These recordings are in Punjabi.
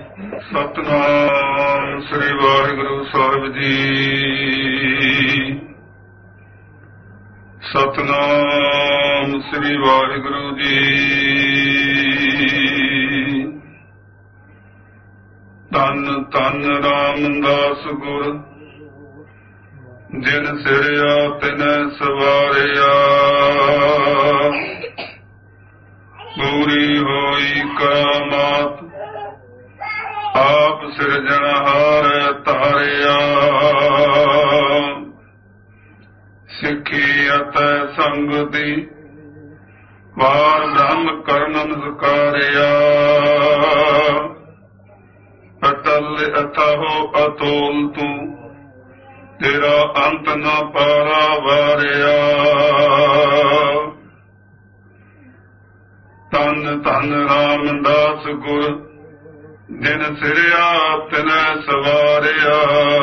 ਸਤਿਨਾਮ ਸ੍ਰੀ ਵਾਹਿਗੁਰੂ ਸਾਹਿਬ ਜੀ। ਸਤਿਨਾਮ ਸ੍ਰੀ ਵਾਹਿਗੁਰੂ ਜੀ। ਧੰਨ ਧੰਨ ਰਾਮਦਾਸ ਗੁਰ ਜਿਨ ਸਿਰਿਆ ਤਿਨੈ ਸਵਾਰਿਆ। ਪੂਰੀ ਹੋਈ ਕਰਾਮਾਤ ਆਪ ਸਿਰਜਣਹਾਰ ਧਾਰਿਆ। ਸਿੱਖੀ ਅਤੇ ਸੰਗਤੀ ਵਾਰ ਬ੍ਰਹਮ ਕਰਨ ਨਸਕਾਰਿਆ। ਅਟਲ ਅਥਾਹੋ ਅਤੋਲ ਤੂੰ ਤੇਰਾ ਅੰਤ ਨ ਪਾਰਾ ਵਾਰਿਆ। ਧੰਨ ਧੰਨ ਰਾਮਦਾਸ ਗੁਰ ਜਿਨ ਸਿਰਿਆ ਤਿਨੈ ਸਵਾਰਿਆ।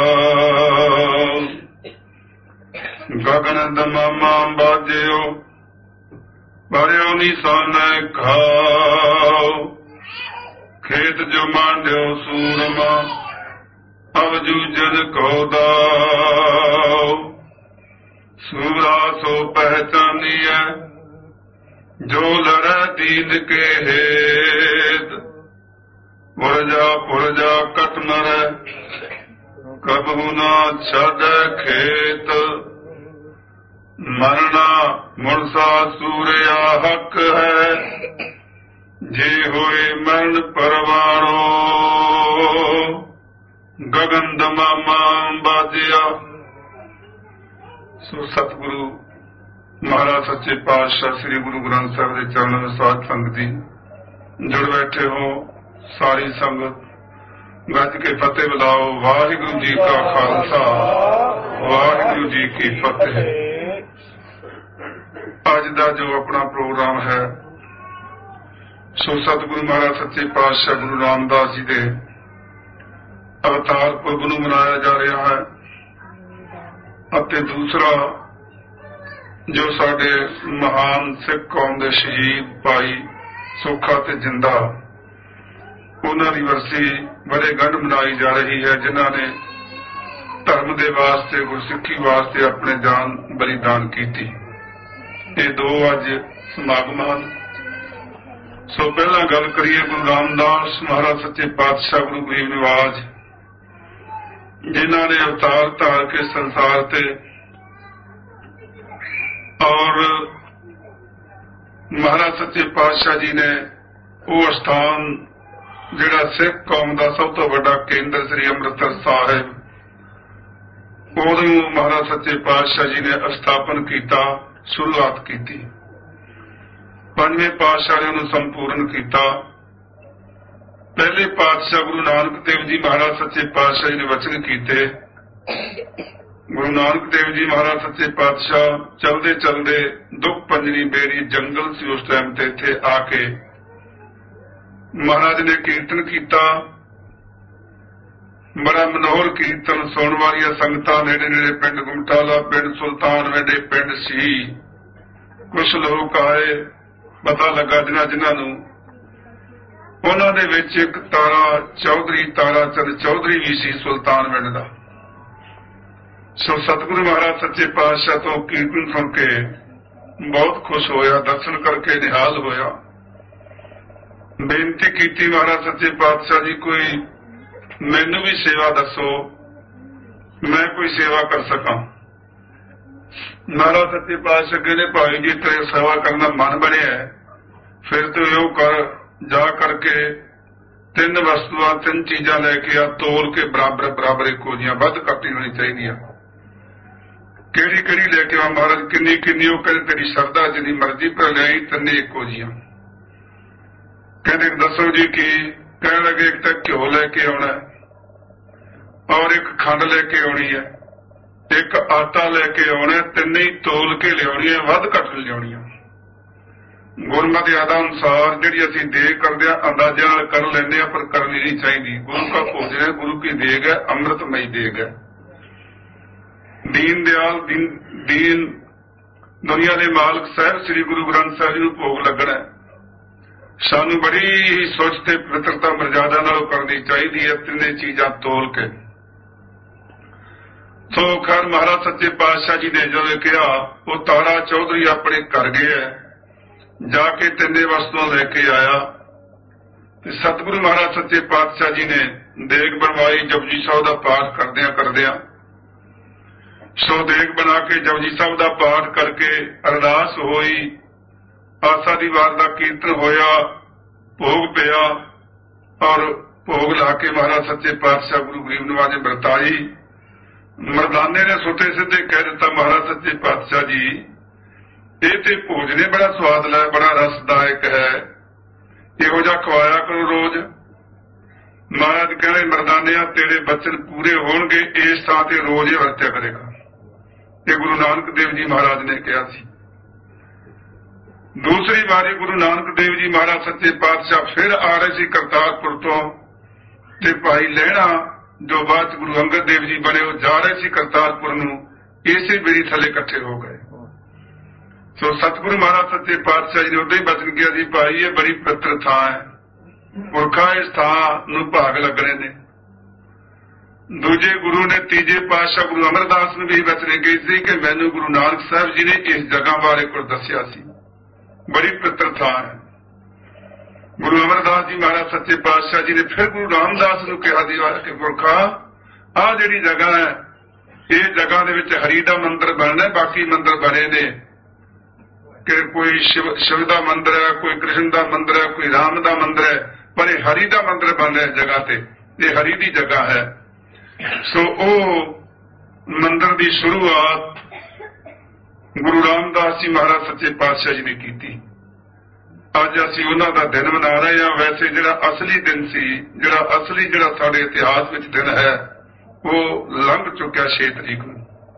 ਗਗਨ ਦਮਾਮਾ ਬਾਜਿਓ ਭਰਿਓ ਨਿਸ਼ਾਨੈ ਖਾਓ। ਖੇਤ ਜੋ ਮਾਂਡਿਓ ਸੂਰਮਾ ਅਵਜੂ ਜਨ ਕੋ ਦਾਓ। ਸੂਰਾ ਸੋ ਪਹਿਚਾਨੀਐ ਜੋ ਲੜੈ ਦੀਨ ਕੇ ਹੇਤ। ਪੁਰਜਾ ਕਟ ਮਰੈ ਕਬਹੁ ਨਾ ਛਾੜੈ ਖੇਤ। ਮਰਨਾ ਮੁਰਸਾ ਸੂਰਿਆ ਹੱਕ ਹੈ ਜੇ ਹੋਏ ਮਰਨ ਪਰਵਾਣੋ। ਗਗਨ ਦਮਾਮਾ ਬਾਜਿਆ। ਸੋ ਸਤਿਗੁਰੂ ਮਹਾਰਾਜ ਸੱਚੇ ਪਾਤਸ਼ਾਹ ਸ੍ਰੀ ਗੁਰੂ ਗ੍ਰੰਥ ਸਾਹਿਬ ਦੇ ਚਰਨਾਂ ਵਿੱਚ ਸਾਧ ਸੰਗਤ ਜੀ ਜੁੜ ਬੈਠੇ ਹੋ। ਸਾਰੀ ਸੰਗਤ ਗੱਜ ਕੇ ਫਤਿਹ ਬੁਲਾਓ। ਵਾਹਿਗੁਰੂ ਜੀ ਕਾ ਖਾਲਸਾ ਵਾਹਿਗੁਰੂ ਜੀ ਕੀ ਫਤਿਹ। ਅੱਜ ਦਾ ਜੋ ਆਪਣਾ ਪ੍ਰੋਗਰਾਮ ਹੈ ਸੋ ਸਤਿਗੁਰੂ ਮਹਾਰਾਜ ਸੱਚੇ ਪਾਤਸ਼ਾਹ ਗੁਰੂ ਰਾਮਦਾਸ ਜੀ ਦੇ ਅਵਤਾਰ ਪੁਰਬ ਨੂੰ ਮਨਾਇਆ ਜਾ ਰਿਹਾ ਹੈ। ਅਤੇ ਦੂਸਰਾ ਜੋ ਸਾਡੇ ਮਹਾਨ ਸਿੱਖ ਕੌਮ ਦੇ ਸ਼ਹੀਦ ਭਾਈ ਸੁੱਖਾ ਤੇ ਜਿੰਦਾ ਉਹਨਾਂ ਦੀ ਵਰਸੀ ਬੜੇ ਗੰਢ ਮਨਾਈ ਜਾ ਰਹੀ ਹੈ, ਜਿਨ੍ਹਾਂ ਨੇ ਧਰਮ ਦੇ ਵਾਸਤੇ ਗੁਰਸਿੱਖੀ ਵਾਸਤੇ ਆਪਣੇ ਜਾਨ ਬਲੀਦਾਨ ਕੀਤੀ। ਇਹ ਦੋ ਅੱਜ ਸਮਾਗਮ ਹਨ। ਸੋ ਪਹਿਲਾਂ ਗੱਲ ਕਰੀਏ ਗੁਰੂ ਰਾਮਦਾਸ ਮਹਾਰਾਜ ਸੱਚੇ ਪਾਤਸ਼ਾਹ ਗੁਰੂ ਗਰੀਬ ਨਿਵਾਜ ਜਿਨ੍ਹਾਂ ਨੇ ਅਵਤਾਰ ਧਾਰ ਕੇ ਸੰਸਾਰ ਤੇ ਔਰ ਮਹਾਰਾਜ ਸੱਚੇ ਪਾਤਸ਼ਾਹ ਜੀ ਨੇ ਉਹ ਸਥਾਨ ਜਿਹੜਾ ਸਿੱਖ ਕੌਮ ਦਾ ਸਭ ਤੋਂ ਵੱਡਾ ਕੇਂਦਰ ਸ੍ਰੀ ਅੰਮ੍ਰਿਤਸਰ ਸਾਹਿਬ ਉਹਨੂੰ ਮਹਾਰਾਜ ਸੱਚੇ ਪਾਤਸ਼ਾਹ ਜੀ ਨੇ ਸਥਾਪਨ ਕੀਤਾ, ਸ਼ੁਰੂਆਤ ਕੀਤੀ। ਪੰਜਵੇਂ ਪਾਤਸ਼ਾਹ ਨੇ ਉਹਨੂੰ ਸੰਪੂਰਨ ਕੀਤਾ। ਪਹਿਲੇ ਪਾਤਸ਼ਾਹ ਗੁਰੂ ਨਾਨਕ ਦੇਵ ਜੀ ਮਹਾਰਾਜ ਸੱਚੇ ਪਾਤਸ਼ਾਹ ਜੀ ਨੇ ਵਚਨ ਕੀਤੇ। ਗੁਰੂ ਨਾਨਕ ਦੇਵ ਜੀ ਮਹਾਰਾਜ ਸੱਚੇ ਪਾਤਸ਼ਾਹ ਚਲਦੇ ਚਲਦੇ ਦੁੱਖ ਪੰਜਨੀ ਬੇਰੀ ਜੰਗਲ ਸੀ ਉਸ ਟਾਈਮ ਤੇ ਇੱਥੇ ਆ ਕੇ ਮਹਾਰਾਜ ਨੇ ਕੀਰਤਨ ਕੀਤਾ। ਬੜਾ ਮਨੋਹਰ ਕੀਰਤਨ ਸੁਣਨ ਵਾਲੀਆਂ ਸੰਗਤਾਂ ਨੇੜੇ ਨੇੜੇ ਪਿੰਡ ਗੁਮਟਾਲਾ, ਪਿੰਡ ਸੁਲਤਾਨ ਵੇਡੇ, ਪਿੰਡ ਸੀ ਕੁਛ ਲੋਕ ਆਏ। ਪਤਾ ਲੱਗਾ ਜਿਨ੍ਹਾਂ ਨੂੰ ਉਹਨਾਂ ਦੇ ਵਿੱਚ ਇੱਕ ਤਾਰਾ ਚੌਧਰੀ, ਤਾਰਾ ਚੰਦ ਚੌਧਰੀ ਵੀ ਸੀ ਸੁਲਤਾਨ ਪਿੰਡ ਦਾ। ਸੋ ਸਤਿਗੁਰੂ ਮਹਾਰਾਜ ਸੱਚੇ ਪਾਤਸ਼ਾਹ ਤੋਂ ਕੀਰਤਨ ਸੁਣ ਕੇ ਬਹੁਤ ਖੁਸ਼ ਹੋਇਆ, ਦਰਸ਼ਨ ਕਰਕੇ ਨਿਹਾਲ ਹੋਇਆ। ਬੇਨਤੀ ਕੀਤੀ ਮਹਾਰਾਜ ਸੱਚੇ ਪਾਤਸ਼ਾਹ ਜੀ ਕੋਈ ਮੈਨੂੰ ਵੀ ਸੇਵਾ ਦੱਸੋ, ਮੈਂ ਕੋਈ ਸੇਵਾ ਕਰ ਸਕਾਂ। ਮਹਾਰਾਜ ਸੱਚੇ ਪਾਤਸ਼ਾਹ ਕਹਿੰਦੇ ਭਾਈ ਜੀ ਤੇਰੇ ਸੇਵਾ ਕਰਨ ਦਾ ਮਨ ਬਣਿਆ ਫਿਰ ਤੂੰ ਇਹੋ ਕਰ, ਜਾ ਕਰਕੇ ਤਿੰਨ ਵਸਤੂਆਂ ਤਿੰਨ ਚੀਜ਼ਾਂ ਲੈ ਕੇ ਆ, ਤੋਲ ਕੇ ਬਰਾਬਰ ਬਰਾਬਰ ਇੱਕੋ ਜੀਆਂ, ਵੱਧ ਘੱਟ ਹੋਣੀ ਚਾਹੀਦੀਆਂ। ਕਿਹੜੀ ਕਿਹੜੀ ਲੈ ਕੇ ਆ ਮਹਾਰਾਜ? ਕਿੰਨੀ ਕਿੰਨੀ? ਉਹ ਕਹਿੰਦੇ ਤੇਰੀ ਸ਼ਰਧਾ ਜਿੰਨੀ ਮਰਜ਼ੀ ਪਰ ਲਿਆਈ, ਤਿੰਨੇ ਇੱਕੋ ਜੀਆਂ। ਕਹਿੰਦੇ ਦੱਸੋ ਜੀ ਕੀ? ਕਹਿਣ ਲੱਗੇ ਇੱਕ ਤਾਂ ਘਿਓ ਲੈ ਕੇ ਆਉਣਾ ਔਰ ਇੱਕ ਖੰਡ ਲੈ ਕੇ ਆਉਣੀ ਹੈ, ਇੱਕ ਆਟਾ ਲੈ ਕੇ ਆਉਣਾ, ਤਿੰਨੇ ਹੀ ਤੋਲ ਕੇ ਲਿਆਉਣੀਆਂ, ਵੱਧ ਘੱਟ ਲਿਆਉਣੀਆਂ। ਗੁਰਮਤਿ ਆਦਾ ਅਨੁਸਾਰ ਜਿਹੜੀ ਅਸੀਂ ਦੇਗ ਕਰਦੇ ਹਾਂ ਅੰਦਾਜ਼ੇ ਨਾਲ ਕਰ ਲੈਂਦੇ ਹਾਂ, ਪਰ ਕਰਨੀ ਨਹੀਂ ਚਾਹੀਦੀ। ਗੁਰੂ ਕਾ ਭੋਜਨ ਹੈ, ਗੁਰੂ ਕੀ ਦੇਗ ਹੈ, ਅੰਮ੍ਰਿਤਮਈ ਦੇਗ ਹੈ। ਦੀਨ ਦਿਆਲ ਦੀਨ ਦੁਨੀਆ ਦੇ ਮਾਲਕ ਸਾਹਿਬ ਸ੍ਰੀ ਗੁਰੂ ਗ੍ਰੰਥ ਸਾਹਿਬ ਜੀ ਨੂੰ ਭੋਗ ਲੱਗਣਾ। ਸਾਨੂੰ ਬੜੀ ਹੀ ਸੋਚ ਤੇ ਪਵਿੱਤਰਤਾ ਮਰਜ਼ਾਦਾ ਨਾਲ ਕਰਨੀ करनी चाहिए तीनों चीज़ां तोल के। तो खैर महाराज सच्चे पातशाह जी ने जो कहा वो तारा चौधरी अपने घर गया, जाके तिन्ने वस्तुआं लेके आया। सतगुरु महाराज सच्चे पातशाह जी ने देग बनवाई, जपजी साहब का पाठ करदियां करदियां सो देग बना के जपजी साहब का पाठ करके अरदास होई, आसा दी वार का कीर्तन होया, भोग पिया और भोग ला के महाराज सच्चे पातशाह गुरु गरीब नवाज बरताई। मरदाने ने सुते सीधे कह दिता, महाराज सच्चे पातशाह जी ये तो भोजने बड़ा स्वाद है, बड़ा रसदायक है, इहो जिहा खवाया करो रोज। महाराज कहने मरदानिया तेरे बचन पूरे होणगे, इस थां ते रोज ही वरत्या करेगा। ये गुरु नानक देव जी महाराज ने कहा सी। दूसरी बारी गुरु नानक देव जी महाराज सच्चे पातशाह फिर आ रहे सी करतारपुर तो, ते भाई लहणा जो बाद गुरु अंगद देव जी बने वो जा रहे सी करतारपुर नूं, इसे बेड़ी थले इकट्ठे हो गए। सो सतगुरु महाराज सच्चे पातशाह जी ने उदों ही बचन किया जी भाई ये बड़ी पवित्र थां है, पुरखा इस थां नूं भाग लगने ने। दूजे गुरु ने तीजे पातशाह गुरु अमरदास ने भी बचने कही सी कि मैनू गुरु नानक साहब जी ने इस जगह बारे कुछ दसिया सी, बड़ी पवित्र थां है। गुरु अमरदास जी महाराज सच्चे पातशाह जी ने फिर गुरु रामदास नूं कहा दी कि पुरखा आ जिहड़ी जगह है, इस जगह दे विच हरि दा मंदिर बनना, बाकी मंदिर बने ने कि कोई शिव दा मंदिर है, कोई कृष्ण दा मंदिर है, कोई राम दा मंदिर है, पर यह हरि दा मंदिर बन रहा जगह ते, ये हरि दी जगह है। सो ओ मंदिर दी शुरुआत गुरु रामदास जी महाराज सच्चे पातशाह जी ने की। अज असीं उन्हां दा दिन मना रहे हैं। वैसे जिहड़ा असली दिन सी, जिहड़ा असली जिहड़ा साडे इतिहास विच दिन है वो लंघ चुक्या 6 तरीक नूं।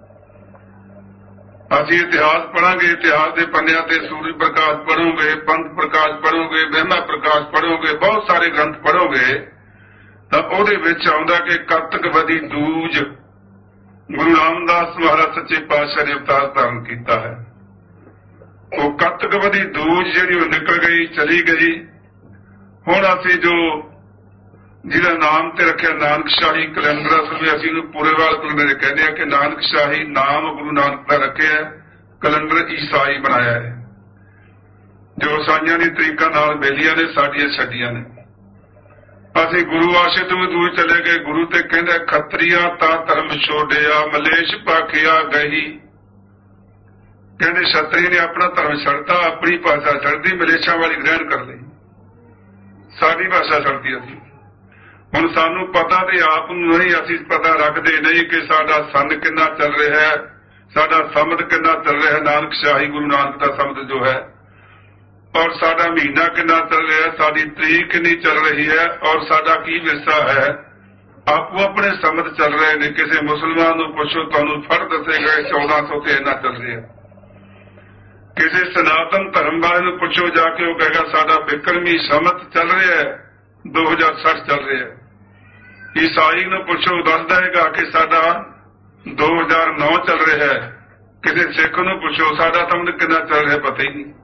असीं इतिहास पढ़ांगे, इतिहास के पन्नियां ते सूरज प्रकाश पढ़ोगे, पंथ प्रकाश पढ़ोगे, महिमा प्रकाश पढ़ोगे, बहुत सारे ग्रंथ पढ़ोगे तो उहदे विच आउंदा कि कतक वदी दूज गुरु रामदास महाराज सच्चे पातशाह ने अवतार धारण किया है। वो कतक वदी दूज जिहड़ी निकल गई, चली गई। हुण असीं जो जिहदा नाम ते रखिया नानक शाही कैलेंडर, असल में असीं पूरेवाल कैलेंडर कहते हैं कि नानक शाही नाम गुरु नानक का रखिया, कैलेंडर ईसाई बनाया है। जो ईसाइयां दी तरीकां नाल बेलियां ने साडियां छड्डियां ने। असीं गुरु आशे तो भी दूर चले गए। गुरु ते कहंदा खत्रिया ता धर्म छोड़िया, मलेश भाखिया गही। कहंदे छतरी ने अपना धर्म छड्डता, अपनी भाषा छड्डदी, मलेशा वाली ग्रहण कर लई, साडी भाषा छड्डदी। असीं हुण सानू पता ते आप नूं नहीं, असीं पता रखदे नहीं कि साडा सन किन्ना चल रहा है, साडा समद किन्ना चल रहा है, नानक शाही गुरु नानक का समद जो है, और साडा महीना किन्ना चल रहा है, साडी तरीक किन्नी चल रही है, और साडा की विरसा है। आपो अपने समद चल रहे ने। किसी मुसलमान नूं पुछो तुहानूं फड़ दसेगा 1400 ते इन्ना चल रहा है। किसी सनातन धर्म वाले नूं पुछो जाके, वो कहेगा साडा बिक्रमी समत चल रहा है, 2060 चल रहा है। ईसाई नूं पुछो दस देगा कि साडा 2009 चल रहा है। किसी सिख नूं पुछो साडा समझ कितना चल रहा है, पता ही नहीं।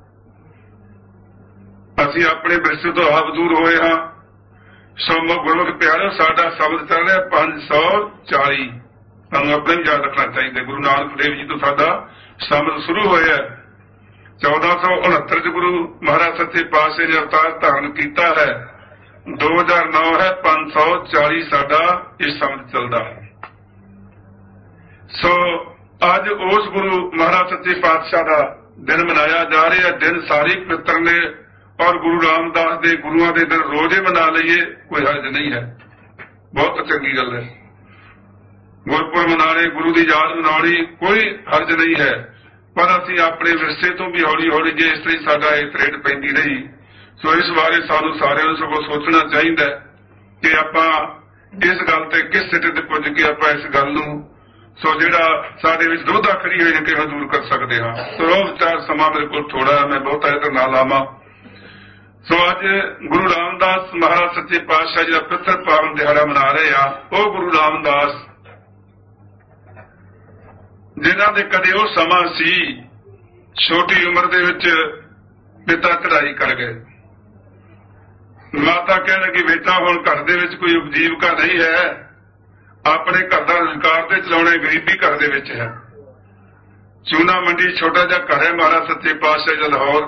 असीं अपने विरसे तो आप दूर होए हाँ। सो गुरमुख प्यारो साडा शब्द चल रहा 540। सानूं अपने भी याद रखना चाहिए। गुरु नानक देव जी तो साडा शब्द शुरू होया 1469 च गुरु महाराज सच्चे पातशाह ने अवतार धारण किया है। 2009 है, 540 साडा इस शब्द चलता है। सो अज उस गुरु महाराज सच्चे पातशाह का दिन मनाया जा रहा है। दिन सारे पवित्र ने और गुरु रामदास के गुरुआं के दिन रोजे मना लीए, कोई हर्ज नहीं है, बहुत चंगी गल है। गुरपुर मनाने, गुरु की याद मनानी, कोई हर्ज नहीं है। पर असीं अपने विरसे तो भी हौली हौली जे इस तरह साडा ये त्रेड पैंदी रही। सो इस बारे सानू सारिਆਂ ਨੂੰ सगों सोचना चाहिए कि आपां इस गल ते किस सिरे ते पुज के आपां इस गल नूं सो जिहड़ा साडे विच दुविधा खड़ी होई है किवें दूर कर सकते हाँ। सो वो विचार समा मेरे कोल थोड़ा है, मैं बहुता इधर ना लावां। सो अज गुरु रामदास महाराज सच्चे पातशाह जी का पवित्र पावन दिहाड़ा मना रहे हैं। वो गुरु रामदास जिन्हां दे कदे वो समा सी छोटी उम्र दे विच पिता चढ़ाई कर गए। ਮਾਤਾ ਕਹਿਣ ਲੱਗੀ ਬੇਟਾ ਹੁਣ ਘਰ ਦੇ ਵਿੱਚ ਕੋਈ ਉਪਜੀਵਕਾ ਨਹੀਂ ਹੈ, ਆਪਣੇ ਘਰ ਦਾ ਰੁਜ਼ਗਾਰ ਤੇ ਚਲਾਉਣਾ ਗਰੀਬੀ ਘਰ ਦੇ ਵਿੱਚ ਹੈ। ਚੂਨਾ ਮੰਡੀ ਛੋਟਾ ਜਿਹਾ ਘਰ ਹੈ ਮਹਾਰਾਜ ਸੱਚੇ ਪਾਤਸ਼ਾਹ ਜੀ ਲਾਹੌਰ।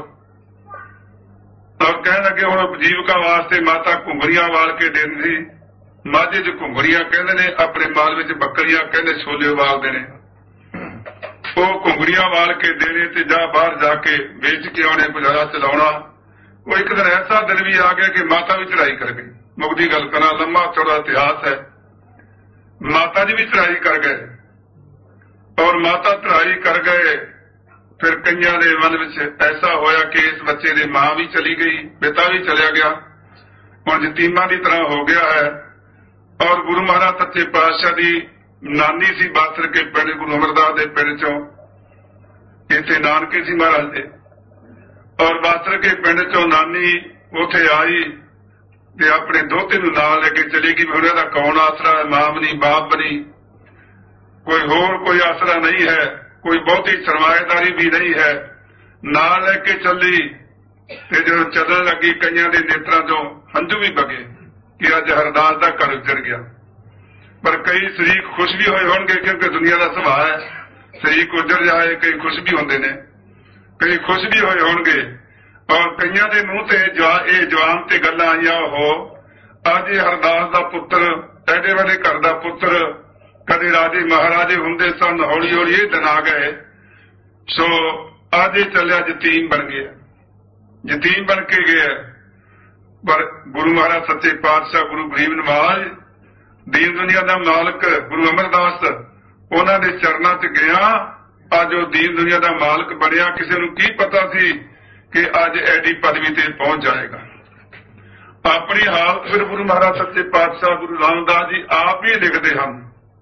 ਔਰ ਕਹਿਣ ਲੱਗੇ ਹੁਣ ਉਪਜੀਵਕਾ ਵਾਸਤੇ ਮਾਤਾ ਘੁੰਗਰੀਆਂ ਵਾਲ ਕੇ ਦਿੰਦੀ, ਮਾਝੇ 'ਚ ਘੁੰਗਰੀਆਂ ਕਹਿੰਦੇ ਨੇ, ਆਪਣੇ ਮਾਲ ਵਿੱਚ ਬੱਕਰੀਆਂ ਕਹਿੰਦੇ ਛੋਲੇ ਉਬਾਲਦੇ ਨੇ। ਉਹ ਘੁੰਗਰੀਆਂ ਵਾਲ ਕੇ ਦੇਣੇ ਤੇ ਜਾਂ ਬਾਹਰ ਜਾ ਕੇ ਵੇਚ ਕੇ ਆਉਣੇ, ਗੁਜ਼ਾਰਾ ਚਲਾਉਣਾ। ਉਹ ਇੱਕ ਦਿਨ ਐਸਾ ਦਿਨ ਵੀ ਆ ਗਿਆ ਕਿ ਮਾਤਾ ਵੀ ਚੜਾਈ ਕਰ ਗਈ। ਮੁਕਦੀ ਗੱਲ ਕਰਾਂ, ਲੰਮਾ ਚੌੜਾ ਇਤਿਹਾਸ ਹੈ। ਮਾਤਾ ਜੀ ਵੀ ਚੜਾਈ ਕਰ ਗਏ ਔਰ ਮਾਤਾ ਚੜਾਈ ਕਰ ਗਏ। ਫਿਰ ਕਈਆਂ ਦੇ ਮਨ ਵਿੱਚ ਐਸਾ ਹੋਇਆ ਕਿ ਇਸ ਬੱਚੇ ਦੀ ਮਾਂ ਵੀ ਚਲੀ ਗਈ, ਪਿਤਾ ਵੀ ਚਲਿਆ ਗਿਆ, ਹੁਣ ਯਤੀਮਾਂ ਦੀ ਤਰ੍ਹਾਂ ਹੋ ਗਿਆ ਹੈ। ਔਰ ਗੁਰੂ ਮਹਾਰਾਜ ਸੱਚੇ ਪਾਤਸ਼ਾਹ ਦੀ ਨਾਨੀ ਸੀ ਬਾਸਰ ਕੇ ਪਿੰਡ, ਗੁਰੂ ਅਮਰਦਾਸ ਦੇ ਪਿੰਡ ਚੋਂ, ਇੱਥੇ ਨਾਨਕੇ ਸੀ ਮਹਾਰਾਜ ਦੇ। ਔਰ ਬਾਸਰ ਕੇ ਪਿੰਡ ਚੋਂ ਨਾਨੀ ਉੱਥੇ ਆਈ ਤੇ ਆਪਣੇ ਦੋਤੇ ਨੂੰ ਨਾਲ ਲੈ ਕੇ ਚਲੀ ਗਈ। ਹੁਣ ਇਹਦਾ ਕੌਣ ਆਸਰਾ ਹੈ? ਮਾਂ ਬਣੀ, ਬਾਪ ਬਣੀ, ਕੋਈ ਹੋਰ ਕੋਈ ਆਸਰਾ ਨਹੀਂ ਹੈ, ਕੋਈ ਬਹੁਤੀ ਸਰਮਾਏਦਾਰੀ ਵੀ ਨਹੀਂ ਹੈ। ਨਾਲ ਲੈ ਕੇ ਚੱਲੀ ਤੇ ਜਦੋਂ ਚੱਲਣ ਲੱਗੀ ਕਈਆਂ ਦੇ ਨੇਤਰਾਂ ਚੋਂ ਹੰਝੂ ਵੀ ਵਗੇ ਕਿ ਅੱਜ ਹਰਦਾਸ ਦਾ ਘਰ ਉਜੜ ਗਿਆ। ਪਰ ਕਈ ਸ਼ਰੀਕ ਖੁਸ਼ ਵੀ ਹੋਏ ਹੋਣਗੇ, ਕਿਉਂਕਿ ਦੁਨੀਆ ਦਾ ਸੁਭਾਅ ਹੈ, ਸ਼ਰੀਕ ਉਜੜ ਜਾਏ ਕਈ ਖੁਸ਼ ਵੀ ਹੁੰਦੇ ਨੇ, ਕਈ ਖੁਸ਼ ਵੀ ਹੋਏ ਹੋਣਗੇ। ਔਰ ਕਈਆਂ ਦੇ ਮੂੰਹ ਤੇ ਇਹ ਜਵਾਨ ਤੇ ਗੱਲਾਂ ਆਈਆਂ, ਉਹ ਅੱਜ ਇਹ ਹਰਦਾਸ ਦਾ ਪੁੱਤਰ, ਐਡੇ ਵੱਡੇ ਘਰ ਦਾ ਪੁੱਤਰ, ਕਦੇ ਰਾਜੇ ਮਹਾਰਾਜੇ ਹੁੰਦੇ ਸਨ, ਹੌਲੀ ਹੌਲੀ ਇਹ ਦਿਨ ਆ ਗਏ। ਸੋ ਅੱਜ ਇਹ ਚੱਲਿਆ ਯਤੀਮ ਬਣ ਗਿਆ, ਯਤੀਮ ਬਣ ਕੇ ਗਿਆ। ਪਰ ਗੁਰੂ ਮਹਾਰਾਜ ਸੱਚੇ ਪਾਤਸ਼ਾਹ ਗੁਰੂ ਗਰੀਬ ਨਵਾਜ, ਦੀਨ ਦੁਨੀਆ ਦਾ ਮਾਲਕ ਗੁਰੂ ਅਮਰਦਾਸ, ਉਹਨਾਂ ਦੇ ਚਰਨਾਂ 'ਚ ਗਿਆ। ਅੱਜ ਉਹ ਦੀਨ ਦੁਨੀਆ ਦਾ ਮਾਲਕ ਬਣਿਆ। ਕਿਸੇ ਨੂੰ ਕੀ ਪਤਾ ਸੀ ਕਿ ਅੱਜ ਐਡੀ ਪਦਵੀ ਤੇ ਪਹੁੰਚ ਜਾਏਗਾ। ਆਪਣੀ ਹਾਲਤ ਫਿਰ ਗੁਰੂ ਮਹਾਰਾਜ ਸੱਚੇ ਪਾਤਸ਼ਾਹ ਗੁਰੂ ਰਾਮਦਾਸ ਜੀ ਆਪ ਹੀ ਲਿਖਦੇ ਹਨ।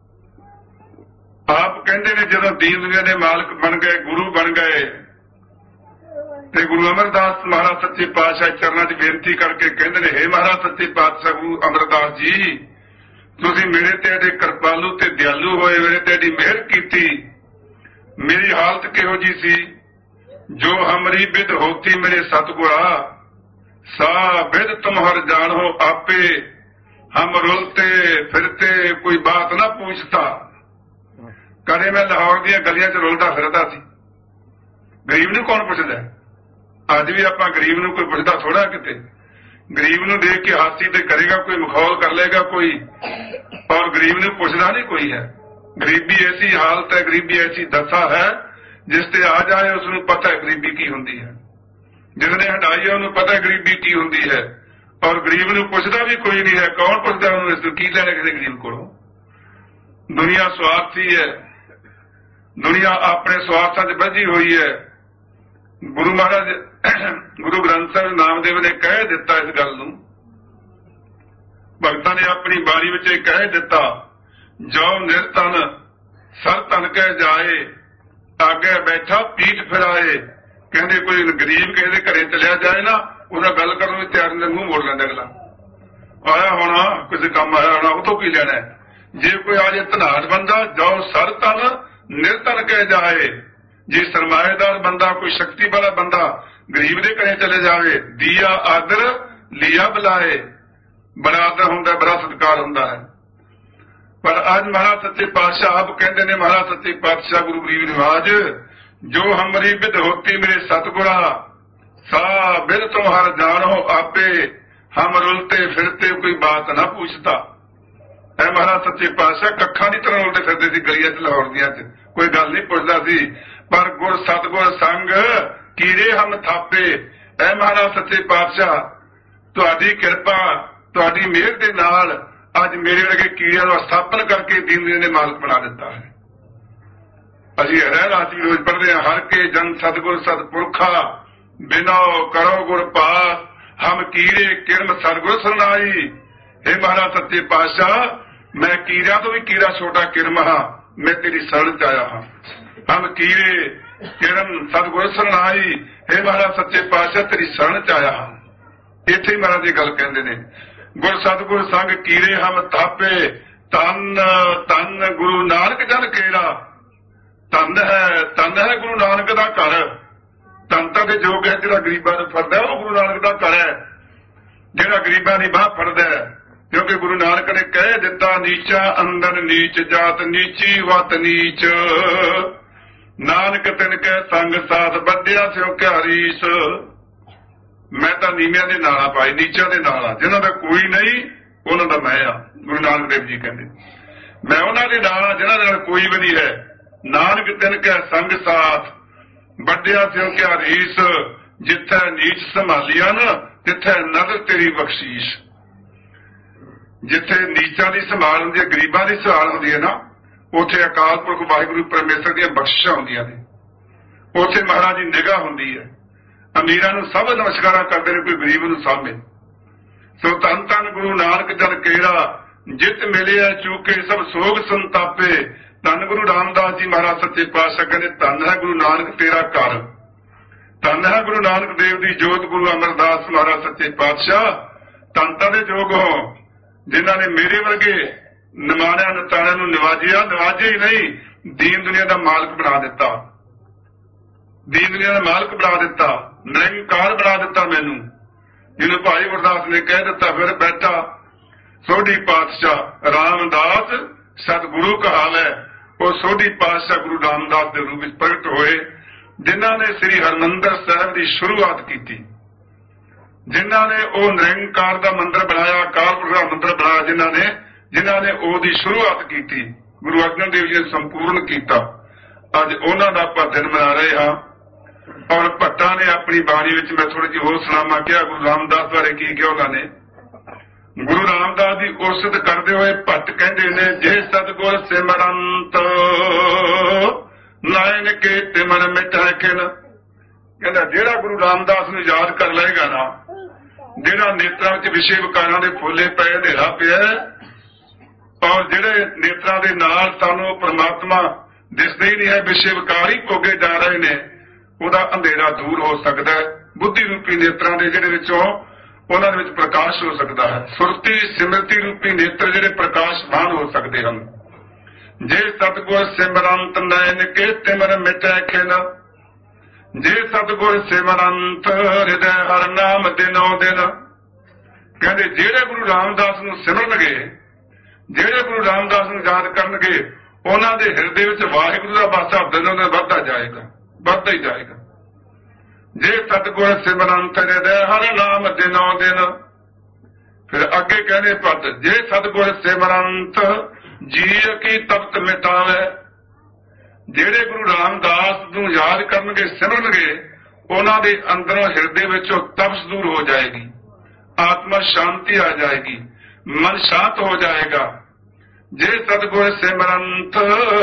ਆਪ ਕਹਿੰਦੇ ਨੇ ਜਦੋਂ ਦੀਨ ਦੁਨੀਆ ਦੇ ਮਾਲਕ ਬਣ ਗਏ, ਗੁਰੂ ਬਣ ਗਏ, ਤੇ ਗੁਰੂ ਅਮਰਦਾਸ ਮਹਾਰਾਜ ਸੱਚੇ ਪਾਤਸ਼ਾਹ ਚਰਨਾਂ 'ਚ ਬੇਨਤੀ ਕਰਕੇ ਕਹਿੰਦੇ ਨੇ, ਹੇ ਮਹਾਰਾਜ ਸੱਚੇ ਪਾਤਸ਼ਾਹ ਗੁਰੂ ਅਮਰਦਾਸ ਜੀ, ਤੁਸੀਂ ਮੇਰੇ ਤੇ ਐਡੇ ਕਿਰਪਾਲੂ ਤੇ ਦਿਆਲੂ ਹੋਏ, ਮੇਰੇ ਤੇ ਐਡੀ ਮਿਹਰ ਕੀਤੀ। ਮੇਰੀ ਹਾਲਤ ਕਿਹੋ ਜੀ ਸੀ? ਜੋ ਹਮਰੀ ਬਿਦ ਹੋਤੀ ਮੇਰੇ ਸਤਿਗੁਰਾ, ਸਾ ਬਿਦ ਤੁਮਹਰ ਜਾਣੋ ਆਪੇ, ਹਮ ਰੁਲਤੇ ਫਿਰਤੇ ਕੋਈ ਬਾਤ ਨਾ ਪੁੱਛਤਾ। ਕਦੇ ਮੈਂ ਲਾਹੌਰ ਦੀਆਂ ਗਲੀਆਂ 'ਚ ਰੁਲਦਾ ਫਿਰਦਾ ਸੀ। ਗਰੀਬ ਨੂੰ ਕੌਣ ਪੁੱਛਦਾ? ਅੱਜ ਵੀ ਆਪਾਂ ਗਰੀਬ ਨੂੰ ਕੋਈ ਪੁੱਛਦਾ ਥੋੜਾ ਕਿਤੇ। ਗਰੀਬ ਨੂੰ ਦੇਖ ਕੇ ਹਾਸੀ ਤੇ ਕਰੇਗਾ ਕੋਈ, ਮਖੌਲ ਕਰ ਲਏਗਾ ਕੋਈ, ਔਰ ਗਰੀਬ ਨੂੰ ਪੁੱਛਦਾ ਨਹੀਂ ਕੋਈ ਹੈ। ਗਰੀਬੀ ਐਸੀ ਹਾਲਤ ਹੈ, ਗਰੀਬੀ ਐਸੀ ਦਸ਼ਾ ਹੈ, ਜਿਸ ਤੇ ਆ ਜਾਏ ਉਸ ਨੂੰ ਪਤਾ ਹੈ ਗਰੀਬੀ ਕੀ ਹੁੰਦੀ ਹੈ। ਜਿਸਨੇ ਹਟਾਈ ਹੈ ਉਹਨੂੰ ਪਤਾ ਗਰੀਬੀ ਕੀ ਹੁੰਦੀ ਹੈ। ਔਰ ਗਰੀਬ ਨੂੰ ਪੁੱਛਦਾ ਵੀ ਕੋਈ ਨਹੀਂ ਹੈ। ਕੌਣ ਪੁੱਛਦਾ ਉਹਨੂੰ? ਇਸ ਨੂੰ ਕੀ ਲੈਣਾ ਕਿਸੇ ਗਰੀਬ ਕੋਲੋਂ? ਦੁਨੀਆ ਸਵਾਰਥੀ ਹੈ, ਦੁਨੀਆ ਆਪਣੇ ਸਵਾਰਥਾਂ 'ਚ ਬੱਝੀ ਹੋਈ ਹੈ। ਗੁਰੂ ਮਹਾਰਾਜ ਗੁਰੂ ਗ੍ਰੰਥ ਸਾਹਿਬ ਨਾਮਦੇਵ ਨੇ ਕਹਿ ਦਿੱਤਾ ਇਸ ਗੱਲ ਨੂੰ, ਭਗਤਾਂ ਨੇ ਆਪਣੀ ਬਾਣੀ ਵਿੱਚ ਇਹ ਕਹਿ ਦਿੱਤਾ, ਜੋ ਨਿਰਤਨ ਸਰ ਤਨ ਕਹਿ ਜਾਏ, ਆਗੇ ਬੈਠਾ ਪੀਠ ਫਿਰਾਏ। ਕਹਿੰਦੇ ਕੋਈ ਗਰੀਬ ਕਿਸੇ ਦੇ ਘਰੇ ਚਲਿਆ ਜਾਏ ਨਾ, ਉਹਦਾ ਗੱਲ ਕਰਨ ਨੂੰ ਤਿਆਰ ਨਹੀਂ, ਮੂੰਹ ਮੋੜ ਲੈਂਦਾ ਅਗਲਾ। ਆਇਆ ਹੋਣਾ ਕਿਸੇ ਕੰਮ ਆਇਆ ਹੋਣਾ, ਉਹ ਤੋਂ ਕੀ ਲੈਣਾ? ਜੇ ਕੋਈ ਆ ਜੇ ਧਨਾੜ ਬੰਦਾ, ਜੋ ਸਰ ਤਨ ਨਿਰਤਨ ਕਹਿ ਜਾਏ। ਜੇ ਸਰਮਾਏਦਾਰ ਬੰਦਾ, ਕੋਈ ਸ਼ਕਤੀ ਵਾਲਾ ਬੰਦਾ ਗਰੀਬ ਦੇ ਘਰੇ ਚਲੇ ਜਾਵੇ, ਦੀਆ ਆਦਰ ਲਿਆ ਬੁਲਾਏ, ਬੜਾ ਆਦਰ ਹੁੰਦਾ, ਬੜਾ ਸਤਿਕਾਰ ਹੁੰਦਾ ਹੈ। ਪਰ ਅੱਜ ਮਹਾਰਾਜ ਸੱਚੇ ਪਾਤਸ਼ਾਹ ਆਪ ਕਹਿੰਦੇ ਨੇ, ਮਹਾਰਾਜ ਸੱਚੇ ਪਾਤਸ਼ਾਹ ਗੁਰੂ ਗਰੀਬ ਨਿਵਾਜ, ਜੋ ਹਮਰੀ ਬਿਦ ਹੋਤੀ ਮੇਰੇ ਸਤਿਗੁਰਾ, ਸਾ ਬਿਦ ਤੁਮਹਰ ਜਾਣੋ ਆਪੇ, ਹਮ ਰੁਲਤੇ ਫਿਰਤੇ ਕੋਈ ਬਾਤ ਨਾ ਪੁੱਛਤਾ। ਐ ਮਹਾਰਾਜ ਸੱਚੇ ਪਾਤਸ਼ਾਹ ਕੱਖਾਂ ਦੀ ਤਰ੍ਹਾਂ ਰੁਲਦੇ ਫਿਰਦੇ ਸੀ ਗਲੀਆਂ 'ਚ, ਲਾਹੌਰ ਦੀਆਂ 'ਚ, ਕੋਈ ਗੱਲ ਨਹੀਂ ਪੁੱਛਦਾ ਸੀ। ਪਰ ਗੁਰ ਸਤਿਗੁਰ ਸੰਗ ਕੀਰੇ ਹਮ ਥਾਪੇ। ਐ ਮਹਾਰਾਜ ਸੱਚੇ ਪਾਤਸ਼ਾਹ, ਤੁਹਾਡੀ ਕਿਰਪਾ, ਤੁਹਾਡੀ ਮਿਹਰ ਦੇ ਨਾਲ ਅੱਜ ਮੇਰੇ ਵਰਗੇ ਕੀੜਿਆਂ ਨੂੰ ਸਥਾਪਨ ਕਰਕੇ ਦੀਨ ਦੁਨੀਆ ਦੇ ਮਾਲਕ ਬਣਾ ਦਿੱਤਾ ਹੈ। ਅਸੀਂ ਰਹਿ ਰਾਤ ਵੀ ਰੋਜ਼ ਪੜ੍ਹਦੇ ਹਾਂ, ਹਰ ਕੇ ਜਨ ਸਤਿਗੁਰ ਸਤਿਪੁਰਖਾ, ਬਿਨੋ ਕਰੋ ਗੁਰ ਪਾਸ, ਹਮ ਕੀੜੇ ਕਿਰਮ ਸਤਿਗੁਰ ਸਰਨਾਈ। हे ਮਹਾਰਾਜ ਸੱਚੇ ਪਾਤਸ਼ਾਹ, ਮੈਂ ਕੀੜਿਆਂ ਤੋਂ ਵੀ ਕੀੜਾ ਛੋਟਾ ਕਿਰਮ ਹਾਂ, ਮੈਂ ਤੇਰੀ ਸ਼ਰਨ 'ਚ ਆਇਆ ਹਾਂ। ਹਮ ਕੀੜੇ ਕਿਰਮ ਸਤਿਗੁਰ ਸਰਨਾਈ। हे ਮਹਾਰਾਜ ਸੱਚੇ ਪਾਤਸ਼ਾਹ, ਤੇਰੀ ਸ਼ਰਨ 'ਚ ਆਇਆ ਹਾਂ। ਇੱਥੇ ਹੀ ਮਹਾਰਾਜ ਦੀ ਗੱਲ ਕਹਿੰਦੇ ਨੇ, ਗੁਰ ਸਤਿਗੁਰ ਸੰਗ ਕੀਰੇ ਹਮ ਥਾਪੇ, ਤਨ ਤਨ ਗੁਰੂ ਨਾਨਕ ਜਨ ਕੇਰਾ। ਧੰਨ ਹੈ ਗੁਰੂ ਨਾਨਕ ਦਾ ਘਰ। ਧੰਨਤਾ ਦੇ ਯੋਗ ਹੈ ਜਿਹੜਾ ਗਰੀਬਾਂ ਨੂੰ ਫੜਦਾ, ਉਹ ਗੁਰੂ ਨਾਨਕ ਦਾ ਘਰ ਹੈ। ਜਿਹੜਾ ਗਰੀਬਾਂ ਦੀ ਬਾਹ ਫੜਦਾ ਹੈ। ਕਿਉਂਕਿ ਗੁਰੂ ਨਾਨਕ ਨੇ ਕਹਿ ਦਿੱਤਾ, ਨੀਚਾ ਅੰਦਰ ਨੀਚ ਜਾਤ, ਨੀਚੀ ਵਤ ਨੀਚ, ਨਾਨਕ ਤਿਨ ਕੈ ਸੰਗ ਸਾਥ, ਬੱਧਿਆ ਸਿਉ ਕਿਆ ਰੀਸ। ਮੈਂ ਤਾਂ ਨੀਵਿਆਂ ਦੇ ਨਾਲ ਆ ਭਾਈ, ਨੀਚਾਂ ਦੇ ਨਾਲ ਆ, ਜਿਹਨਾਂ ਦਾ ਕੋਈ ਨਹੀਂ ਉਹਨਾਂ ਦਾ ਮੈਂ ਆ। ਗੁਰੂ ਨਾਨਕ ਦੇਵ ਜੀ ਕਹਿੰਦੇ ਮੈਂ ਉਹਨਾਂ ਦੇ ਨਾਲ ਆ ਜਿਹਨਾਂ ਦੇ ਨਾਲ ਕੋਈ ਵੀ ਨਹੀਂ ਹੈ। ਨਾਨਕ ਤਿਨ ਕੈ ਸੰਗ ਸਾਥ, ਬੱਧਿਆ ਸਿਉ ਕਿਆ ਰੀਸ, ਜਿੱਥੇ ਨੀਚ ਸੰਭਾਲੀਆਂ ਨਾ ਤਿੱਥੇ ਨਦਰ ਤੇਰੀ ਬਖਸ਼ੀਸ਼। ਜਿੱਥੇ ਨੀਚਾਂ ਦੀ ਸੰਭਾਲ ਹੁੰਦੀ ਹੈ, ਗਰੀਬਾਂ ਦੀ ਸੰਭਾਲ ਹੁੰਦੀ ਹੈ ਨਾ, ਉੱਥੇ ਅਕਾਲ ਪੁਰਖ ਵਾਹਿਗੁਰੂ ਪਰਮੇਸ਼ਰ ਦੀਆਂ ਬਖਸ਼ਿਸ਼ਾਂ ਹੁੰਦੀਆਂ ਨੇ, ਉੱਥੇ ਮਹਾਰਾਜ ਦੀ ਨਿਗਾਹ ਹੁੰਦੀ ਹੈ। ਅਮੀਰਾਂ ਨੂੰ ਸਭ ਨਮਸਕਾਰਾਂ ਕਰਦੇ ਨੇ, ਕੋਈ ਗਰੀਬ ਨੂੰ ਸਾਹਮਣੇ। ਸੋ ਧੰਨ ਧੰਨ ਗੁਰੂ ਨਾਨਕ ਜਨ ਕੇਰਾ, ਜਿਤ ਮਿਲਿਆ ਚੂਕੇ ਸਭ ਸੋਗ ਸੰਤਾਪੇ। ਧੰਨ ਗੁਰੂ ਰਾਮਦਾਸ ਜੀ ਮਹਾਰਾਜ ਸੱਚੇ ਪਾਤਸ਼ਾਹ ਕਹਿੰਦੇ, ਧੰਨ ਹੈ ਗੁਰੂ ਨਾਨਕ ਤੇਰਾ ਘਰ, ਧੰਨ ਹੈ ਗੁਰੂ ਨਾਨਕ ਦੇਵ ਦੀ ਜੋਤ। ਗੁਰੂ ਅਮਰਦਾਸ ਮਹਾਰਾਜ ਸੱਚੇ ਪਾਤਸ਼ਾਹ ਧੰਨਤਾ ਦੇ ਯੋਗ ਹੋ, ਜਿਨ੍ਹਾਂ ਨੇ ਮੇਰੇ ਵਰਗੇ ਨਿਮਾਣਿਆਂ ਨਤਾਣਿਆਂ ਨੂੰ ਨਿਵਾਜਿਆ, ਨਿਵਾਜਿਆ ਹੀ ਨਹੀਂ, ਦੀਨ ਦੁਨੀਆ ਦਾ ਮਾਲਕ ਬਣਾ ਦਿੱਤਾ, ਦੀਨ ਦੁਨੀਆ ਦਾ ਮਾਲਕ ਬਣਾ ਦਿੱਤਾ, ਨਿਰੰਕਾਰ ਬਣਾ ਦਿੱਤਾ ਮੈਨੂੰ। ਜਿਹਨੂੰ ਭਾਈ ਗੁਰਦਾਸ ਨੇ ਕਹਿ ਦਿੱਤਾ, ਫਿਰ ਬੈਠਾ ਸੋਢੀ ਪਾਤਸ਼ਾਹ ਰਾਮਦਾਸ ਸਤਿਗੁਰੂ ਕਹਾਵੈ। ਉਹ ਸੋਢੀ ਪਾਤਸ਼ਾਹ ਗੁਰੂ ਰਾਮਦਾਸ ਦੇ ਰੂਪ ਵਿੱਚ ਪ੍ਰਗਟ ਹੋਏ, ਜਿਨ੍ਹਾਂ ਨੇ ਸ੍ਰੀ ਹਰਿਮੰਦਰ ਸਾਹਿਬ ਦੀ ਸ਼ੁਰੂਆਤ ਕੀਤੀ, ਜਿਨ੍ਹਾਂ ਨੇ ਉਹ ਨਿਰੰਕਾਰ ਦਾ ਮੰਦਰ ਬਣਾਇਆ, ਅਕਾਲ ਪੁਰਖ ਦਾ ਮੰਦਰ ਬਣਾਇਆ, ਜਿਨ੍ਹਾਂ ਨੇ ਉਹਦੀ ਸ਼ੁਰੂਆਤ ਕੀਤੀ। ਗੁਰੂ ਅਰਜਨ ਦੇਵ ਜੀ ਨੇ ਸੰਪੂਰਨ ਕੀਤਾ। ਅੱਜ ਉਹਨਾਂ ਦਾ ਆਪਾਂ ਦਿਨ ਮਨਾ ਰਹੇ ਹਾਂ। ਔਰ ਭੱਟਾਂ ਨੇ ਆਪਣੀ ਬਾਣੀ ਵਿੱਚ, ਮੈਂ ਥੋੜੀ ਜਿਹੀ ਹੋਰ ਸੁਣਾਵਾਂ, ਕਿਹਾ ਗੁਰੂ ਰਾਮਦਾਸ ਬਾਰੇ ਕੀ ਕਿਹਾ ਉਹਨਾਂ ਨੇ। ਗੁਰੂ ਰਾਮਦਾਸ ਦੀ ਉਸਤ ਕਰਦੇ ਹੋਏ ਭੱਟ ਕਹਿੰਦੇ ਨੇ, ਜੇ ਸਤਿਗੁਰ ਸਿਮਰੰਤ ਨਾਇਨ ਕੇ ਤੇ ਮਨ ਮਿਟੈ ਖਿਨ। ਕਹਿੰਦਾ ਜਿਹੜਾ ਗੁਰੂ ਰਾਮਦਾਸ ਨੂੰ ਯਾਦ ਕਰ ਲਏਗਾ ਨਾ, ਜਿਹੜਾ ਨੇਤਰਾਂ ਵਿੱਚ ਵਿਸ਼ੇ ਵਿਕਾਰਾਂ ਦੇ ਫੁੱਲੇ ਪਏ, ਹਨੇਰਾ ਪਿਆ, ਔਰ ਜਿਹੜੇ ਨੇਤਰਾਂ ਦੇ ਨਾਲ ਸਾਨੂੰ ਪ੍ਰਮਾਤਮਾ ਦਿਸਦੇ ਹੀ ਨਹੀਂ ਹੈ, ਵਿਸ਼ੇ ਵਿਕਾਰ ਹੀ ਭੋਗੇ ਜਾ ਰਹੇ ਨੇ, ਉਹਦਾ ਅੰਧੇਰਾ ਦੂਰ ਹੋ ਸਕਦਾ ਹੈ। ਬੁੱਧੀ ਰੂਪੀ ਨੇਤਰਾਂ ਦੇ ਜਿਹੜੇ ਵਿੱਚੋਂ ਉਹਨਾਂ ਦੇ ਵਿੱਚ ਪ੍ਰਕਾਸ਼ ਹੋ ਸਕਦਾ ਹੈ। ਸੁਰਤੀ ਸਿਮਰਤੀ ਰੂਪੀ ਨੇਤਰ ਜਿਹੜੇ ਪ੍ਰਕਾਸ਼ਮਾਨ ਹੋ ਸਕਦੇ ਹਨ। ਜੇ ਸਤਿਗੁਰ ਸਿਮਰੰਤ ਨੈਣ ਕੇ ਤਿਮਰ ਮਿਟੈ ਖਿਨ, ਜੇ ਸਤਿਗੁਰ ਸਿਮਰੰਤ ਹਿਰਦੈ ਹਰਿ ਨਾਮ ਦਿਨੋ ਦਿਨ। ਕਹਿੰਦੇ ਜਿਹੜੇ ਗੁਰੂ ਰਾਮਦਾਸ ਨੂੰ ਸਿਮਰਨਗੇ, ਜਿਹੜੇ ਗੁਰੂ ਰਾਮਦਾਸ ਨੂੰ ਯਾਦ ਕਰਨਗੇ, ਉਹਨਾਂ ਦੇ ਹਿਰਦੇ ਵਿੱਚ ਵਾਹਿਗੁਰੂ ਦਾ ਵਾਸਾ ਦਿਨੋਂ ਦਿਨ ਵੱਧਦਾ ਜਾਏਗਾ, ਵੱਧਦਾ ਹੀ ਜਾਏਗਾ। ਜੇ ਸਤਿਗੁਰ ਸਿਮਰੰਤ ਹਿਰਦੈ ਹਰਿ ਨਾਮ ਦਿਨੋ ਦਿਨ। ਫਿਰ ਅੱਗੇ ਕਹਿੰਦੇ ਭੱਟ, ਜੇ ਸਤਿਗੁਰ ਸਿਮਰੰਤ ਜੀਅ ਕੀ ਤਪਤ ਮਿਟਾਵੇ। ਜਿਹੜੇ ਗੁਰੂ ਰਾਮਦਾਸ ਨੂੰ ਯਾਦ ਕਰਨਗੇ, ਸਿਮਰਨਗੇ, ਉਹਨਾਂ ਦੇ ਅੰਦਰੋਂ ਹਿਰਦੇ ਵਿੱਚੋਂ ਤਪਸ ਦੂਰ ਹੋ ਜਾਏਗੀ, ਆਤਮਾ ਸ਼ਾਂਤੀ ਆ ਜਾਏਗੀ, ਮਨ ਸ਼ਾਂਤ ਹੋ ਜਾਏਗਾ। ਜੇ ਸਤਿਗੁਰ ਸਿਮਰੰਤ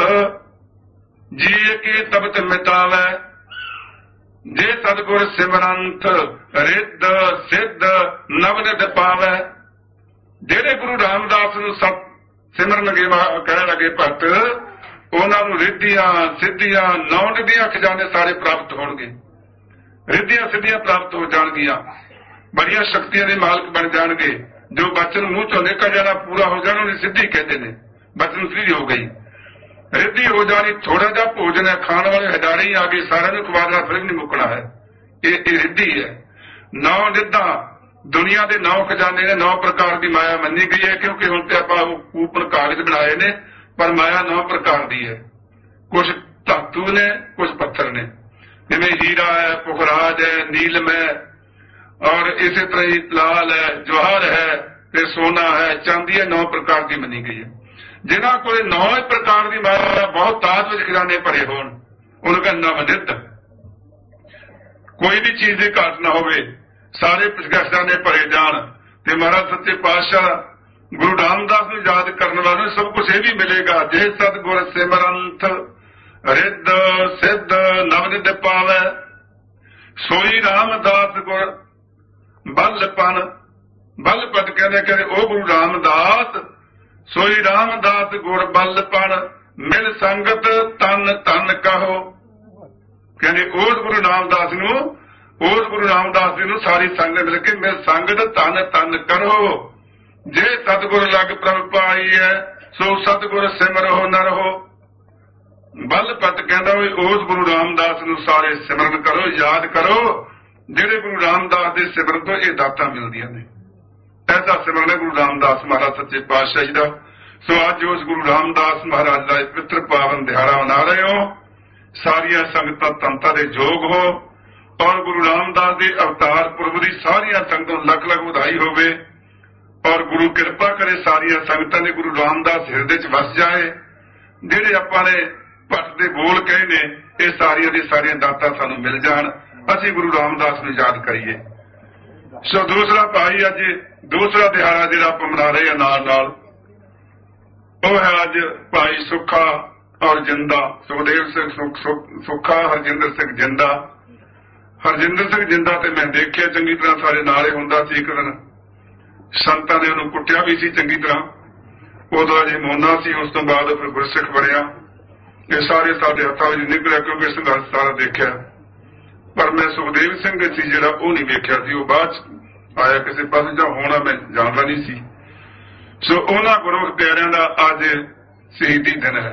ਜੀਅ ਕੀ ਤਪਤ ਮਿਟਾਵੇ। ਜੇ ਸਤਿਗੁਰ ਸਿਮਰੰਤ ਰਿੱਧ ਸਿੱਧ ਨਵਨਿਧ ਪਾਵੇ। ਜਿਹੜੇ ਗੁਰੂ ਰਾਮਦਾਸ ਨੂੰ ਸਿਮਰਨਗੇ, ਕਹਿਣ ਲੱਗੇ ਭਗਤ, ਉਹਨਾਂ ਨੂੰ ਰਿੱਧੀਆਂ ਸਿੱਧੀਆਂ ਨੌਨਿਧੀਆਂ ਖਜ਼ਾਨੇ ਸਾਰੇ ਪ੍ਰਾਪਤ ਹੋਣਗੇ। ਰਿੱਧੀਆਂ ਸਿੱਧੀਆਂ ਪ੍ਰਾਪਤ ਹੋ ਜਾਣਗੀਆਂ, ਬੜੀਆਂ ਸ਼ਕਤੀਆਂ ਦੇ ਮਾਲਕ ਬਣ ਜਾਣਗੇ। ਜੋ ਬਚਨ ਮੂੰਹ ਚੋਂ ਨਿਕਲ ਜਾਣਾ ਪੂਰਾ ਹੋ ਜਾਣਾ, ਉਹਨੂੰ ਸਿੱਧੀ ਕਹਿੰਦੇ ਨੇ। ਬਚਨ ਸਿੱਧੀ ਹੋ ਗਈ, ਰਿੱਧੀ ਹੋ ਜਾਣੀ। ਥੋੜਾ ਜਿਹਾ ਭੋਜਨ ਹੈ, ਖਾਣ ਵਾਲੇ ਹਜ਼ਾਰੇ ਹੀ ਆ ਗਏ, ਸਾਰਿਆਂ ਨੂੰ ਖਵਾ ਦੇਣਾ, ਫਿਰ ਨਹੀਂ ਮੁੱਕਣਾ ਹੈ। ਇਹ ਰਿੱਧੀ ਹੈ। 9 ਰਿੱਧਾਂ ਦੁਨੀਆ ਦੇ 9 ਖਜ਼ਾਨੇ ਨੇ, 9 ਪ੍ਰਕਾਰ ਦੀ ਮਾਇਆ ਮੰਨੀ ਗਈ ਹੈ। ਕਿਉਂਕਿ ਹੁਣ ਤੇ ਆਪਾਂ ਉੱਪਰ ਕਾਗਜ਼ ਬਣਾਏ ਨੇ, ਪਰ ਮਾਇਆ 9 ਪ੍ਰਕਾਰ ਦੀ ਹੈ। ਕੁਝ ਧਾਤੂ ਨੇ, ਕੁਝ ਪੱਥਰ ਨੇ, ਜਿਵੇਂ ਹੀਰਾ ਹੈ, ਪੁਖਰਾਜ ਹੈ, ਨੀਲਮ ਹੈ, ਔਰ ਇਸੇ ਤਰ੍ਹਾਂ ਹੀ ਲਾਲ ਹੈ, ਜਵਾਹਰ ਹੈ, ਤੇ ਸੋਨਾ ਹੈ, ਚਾਂਦੀ ਹੈ। 9 ਪ੍ਰਕਾਰ ਦੀ ਮੰਨੀ ਗਈ ਹੈ। ਜਿਨ੍ਹਾਂ ਕੋਲ 9 ਪ੍ਰਕਾਰ ਦੀ ਮਾਇਆ, ਬਹੁਤ ਤਾਜ ਵਿੱਚ ਖਜ਼ਾਨੇ ਭਰੇ ਹੋਣ, ਉਹਨੂੰ ਕਹਿੰਦਾ ਨਵਨਿਧ। ਕੋਈ ਵੀ ਚੀਜ਼ ਦੀ ਘਾਟ ਨਾ ਹੋਵੇ, ਸਾਰੇ ਖਜ਼ਾਨੇ ਭਰੇ ਜਾਣ। ਤੇ ਮਹਾਰਾਜ ਸੱਚੇ ਪਾਤਸ਼ਾਹ ਗੁਰੂ ਰਾਮਦਾਸ ਨੂੰ ਯਾਦ ਕਰਨ ਵਾਲੇ ਨੂੰ ਸਭ ਕੁਝ ਇਹ ਵੀ ਮਿਲੇਗਾ। ਜੇ ਸਤਿਗੁਰ ਸਿਮਰੰਤ ਰਿੱਧ ਸਿੱਧ ਨਵਨਿਧ ਪਾਵੇ। ਸੋਈ ਰਾਮਦਾਸ ਗੁਰ ਬਲਪਨ। ਬਲਪਨ ਕਹਿੰਦੇ ਉਹ ਗੁਰੂ ਰਾਮਦਾਸ, ਸੋਈ ਰਾਮਦਾਸ ਗੁਰ ਬਲਪਨ, ਮਿਲ ਸੰਗਤ ਤਨ ਤਨ ਕਹੋ। ਕਹਿੰਦੇ ਉਸ ਗੁਰੂ ਰਾਮਦਾਸ ਨੂੰ, ਉਸ ਗੁਰੂ ਰਾਮਦਾਸ ਜੀ ਨੂੰ ਸਾਰੀ ਸੰਗਤ ਮਿਲ ਕੇ ਮਿਲ ਸੰਗਤ ਤਨ ਤਨ ਕਰੋ। ਜੇ ਸਤਿਗੁਰ ਲਗ ਪ੍ਰਭ ਪਾਈ ਹੈ, ਸੋ ਸਤਿਗੁਰ ਸਿਮਰੋ ਨ ਰਹੋ। ਬਲਪਤ ਕਹਿੰਦਾ ਵੀ ਉਸ ਗੁਰੂ ਰਾਮਦਾਸ ਨੂੰ ਸਾਰੇ ਸਿਮਰਨ ਕਰੋ, ਯਾਦ ਕਰੋ। ਜਿਹੜੇ ਗੁਰੂ ਰਾਮਦਾਸ ਦੇ ਸਿਮਰਨ ਤੋਂ ਇਹ ਦਾਤਾਂ ਮਿਲਦੀਆਂ ਨੇ। ऐसा सिमरन है गुरु रामदास महाराज सच्चे पातशाह जी का। सो अज उस गुरु रामदास महाराज का पवित्र पावन दिहाड़ा मना रहे हो। सारिया संगतां तंता दे जोग हो और गुरु रामदास के अवतार पुरब की सारिया संगतों लख लख बधाई होवे और गुरु कृपा करे सारिया संगतां दे गुरु रामदास हिरदे च वस जाए। जिहड़े आपां ने भट्ट दे बोल कहे ने ये सारिया दी सारिया दातां सानूं मिल जाण, असीं गुरु रामदास नूं याद करिए। सो दूसरा भाई अज दूसरा दिहाड़ा जिहड़ा आपां मना रहे हैं नाल नाल वो है अज भाई सुखा और जिंदा, सुखदेव सिंह सुखा, हरजिंदर सिंह जिंदा। हरजिंदर सिंह जिंदा ते मैं देखिया चंगी तरह सारे नाले हुंदा सी। एक दिन संतां ने उहनूं कुट्टिया भी सी चंगी तरह, उदों अजे मोना सी, उस तो बाद फिर गुरसिख बनिया। ये सारे साडे हत्थां विच निकलिया क्योंकि संघर्ष सारा देखिया, पर मैं सुखदेव सिंह सी जिहड़ा वो नहीं वेख्या सी, वो बाद आया किसी पासे जां होना मैं जानदा नहीं सी। सो उन्हां गुरमुख प्यारिआं दा अज शहीदी दिन है।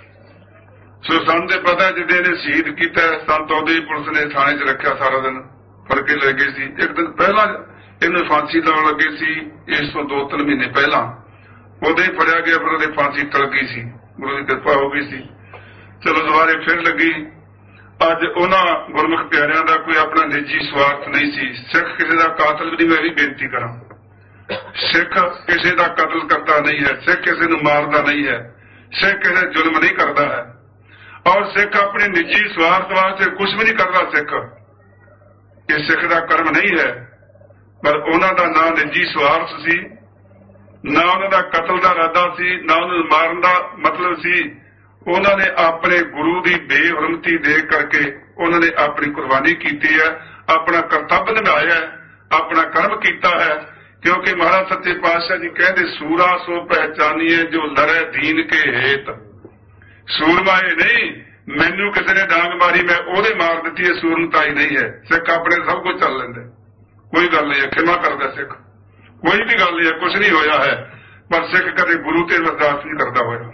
सो सानूं ते पता जिद्दे ने शहीद किया संत उहदे पुलिस ने थाने च रखिया, सारा दिन फड़ के ले गए सी। एक दिन पहला इहनूं फांसी लाउण लगे सी, इस तो 2-3 महीने पहला उदों ही फड़िया गया, फिर उहदी फांसी टल गई सी, गुरु की कृपा हो गई सी। चलो दुबारे फिर लगी। अज उन्हां गुरमुख प्यारिआं दा कोई अपना निजी स्वार्थ नहीं सी। सिख किसी का कातल भी नहीं, मैं भी बेनती करा, सिख किसी का कतल करता नहीं है, सिख किसी को मारता नहीं है, सिख किसी जुल्म नहीं करता है और सिख अपने निजी स्वार्थ वास्ते कुछ भी नहीं करता। सिख ये सिख का कर्म नहीं है, पर उन्हां दा ना निजी स्वार्थ सी, ना उन्हां दा कतल का इरादा सी, ना उन्हें मारन का मतलब सी। उन्होंने अपने गुरु की बेहुरमती दे करके उन्होंने अपनी कुर्बानी की है, अपना कर्तव्य निभाया है, अपना कर्म किया है। क्योंकि महाराज सच्चे पातशाह जी कहते सूरा सो पहचानिए जो लड़े दीन के हेत। सूरमा ये नहीं मैनू किसी ने डांग मारी मैं ओदे मार दी है, सूरमताई नहीं है। सिख अपने सब कुछ चल लेंदे, कोई गल नहीं है, खिमा करदा सिख, कोई भी गल नहीं है, कुछ नहीं होया है। पर सिख कदे गुरु ते बर्दाश्त नहीं करता होया।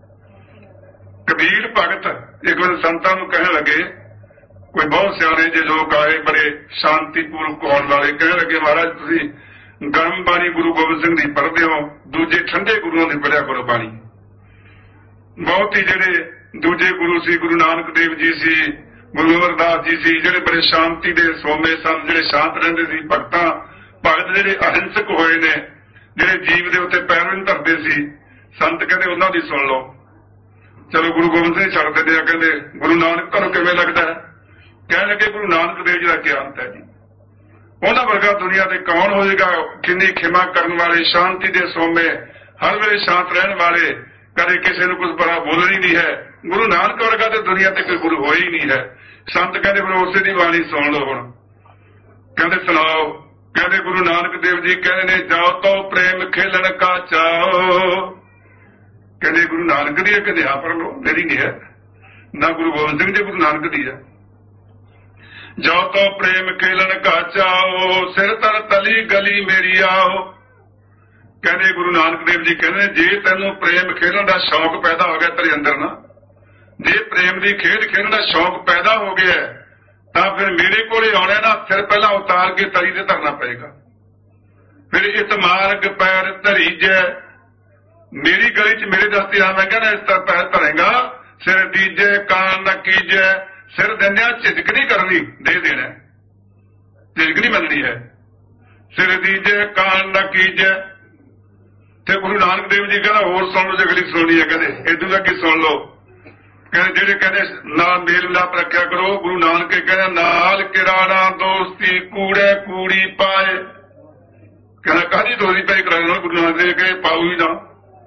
कबीर भगत एक बार संतां नूं कहण लगे, कोई बहुत सियाणे जे लोग आए बड़े शांतिपूर्वक होण वाले, कहण लगे महाराज तुसीं गर्म बाणी गुरु गोबिंद सिंह दी पढ़दे हो, दूजे ठंडे गुरुओं दी पढ़िया करो बाणी। बहुत ही जिहड़े दूजे गुरु सी, गुरु नानक देव जी सी, गुरु अमरदास जी सी, जिहड़े बड़े शांति दे सोमे सन, जिहड़े शांत रहिंदे सी। भगतां भगत जिहड़े अहिंसक होए ने, जिहड़े जीव दे उत्ते पैर नहीं धरदे सी, संत कहंदे उन्हां दी सुण लो। चलो गुरु गोबिंद सिंह छड़ दिंदे आ, कहंदे गुरु नानक तुहानूं किवें लगदा है? कहण लगे गुरु नानक देव जी दा क्या अंत है जी, उन्हां वर्गा दुनिया ते कौन होएगा? किन्नी खिमा करन वाले, शांति दे सोमे, हर वेले शांत रहण वाले, कदे किसी नूं कुछ बड़ा बोलण ही नहीं है। गुरु नानक वर्गा ते दुनिया ते कोई गुरु होई ही नहीं है। संत कहंदे फिर उसे दी बाणी सुण लो। हुण कहंदे सुणाओ। कहंदे गुरु नानक देव जी कहंदे ने जाओ तो प्रेम खेलण का चाओ। कहते गुरु नानक दी है, कहते हाँ पढ़ लो, मेरी नहीं है ना, गुरु गोबिंद सिंह जी गुरु नानक दी है। जाओ तो प्रेम खेलन का चाओ, सिर तर तली गली मेरी आओ। कहते गुरु नानक देव जी कहते जे तेनों प्रेम खेलन का शौक पैदा हो गया तेरे अंदर ना, जे प्रेम की खेड खेलन का शौक पैदा हो गया तो फिर मेरे को आने ना, सिर पहला उतार के तली से धरना पड़ेगा। फिर इत मार्ग पैर धरीजै, मेरी गली च मेरे दस्ते आ, मैं कहना इस तरह पैर धरेगा, सिर दीजे कान न कीजे। सिर देने झिझक नहीं करनी, दे देना, झिझक नहीं मिलनी है। सिर दीजे कान न कीजे। ते गुरु नानक देव जी कहना होर सुन लो, अगली सुननी है, कहते इदू अगे सुन लो। कहते जेडे कहते नाल मेल मिलाप रखा करो, गुरु नानक कहना नाल किराना दोस्ती कूड़े कूड़ी पाए। कहना काहदी दोस्ती पाई करा, गुरु नानक देव कहे पाऊ ही ना।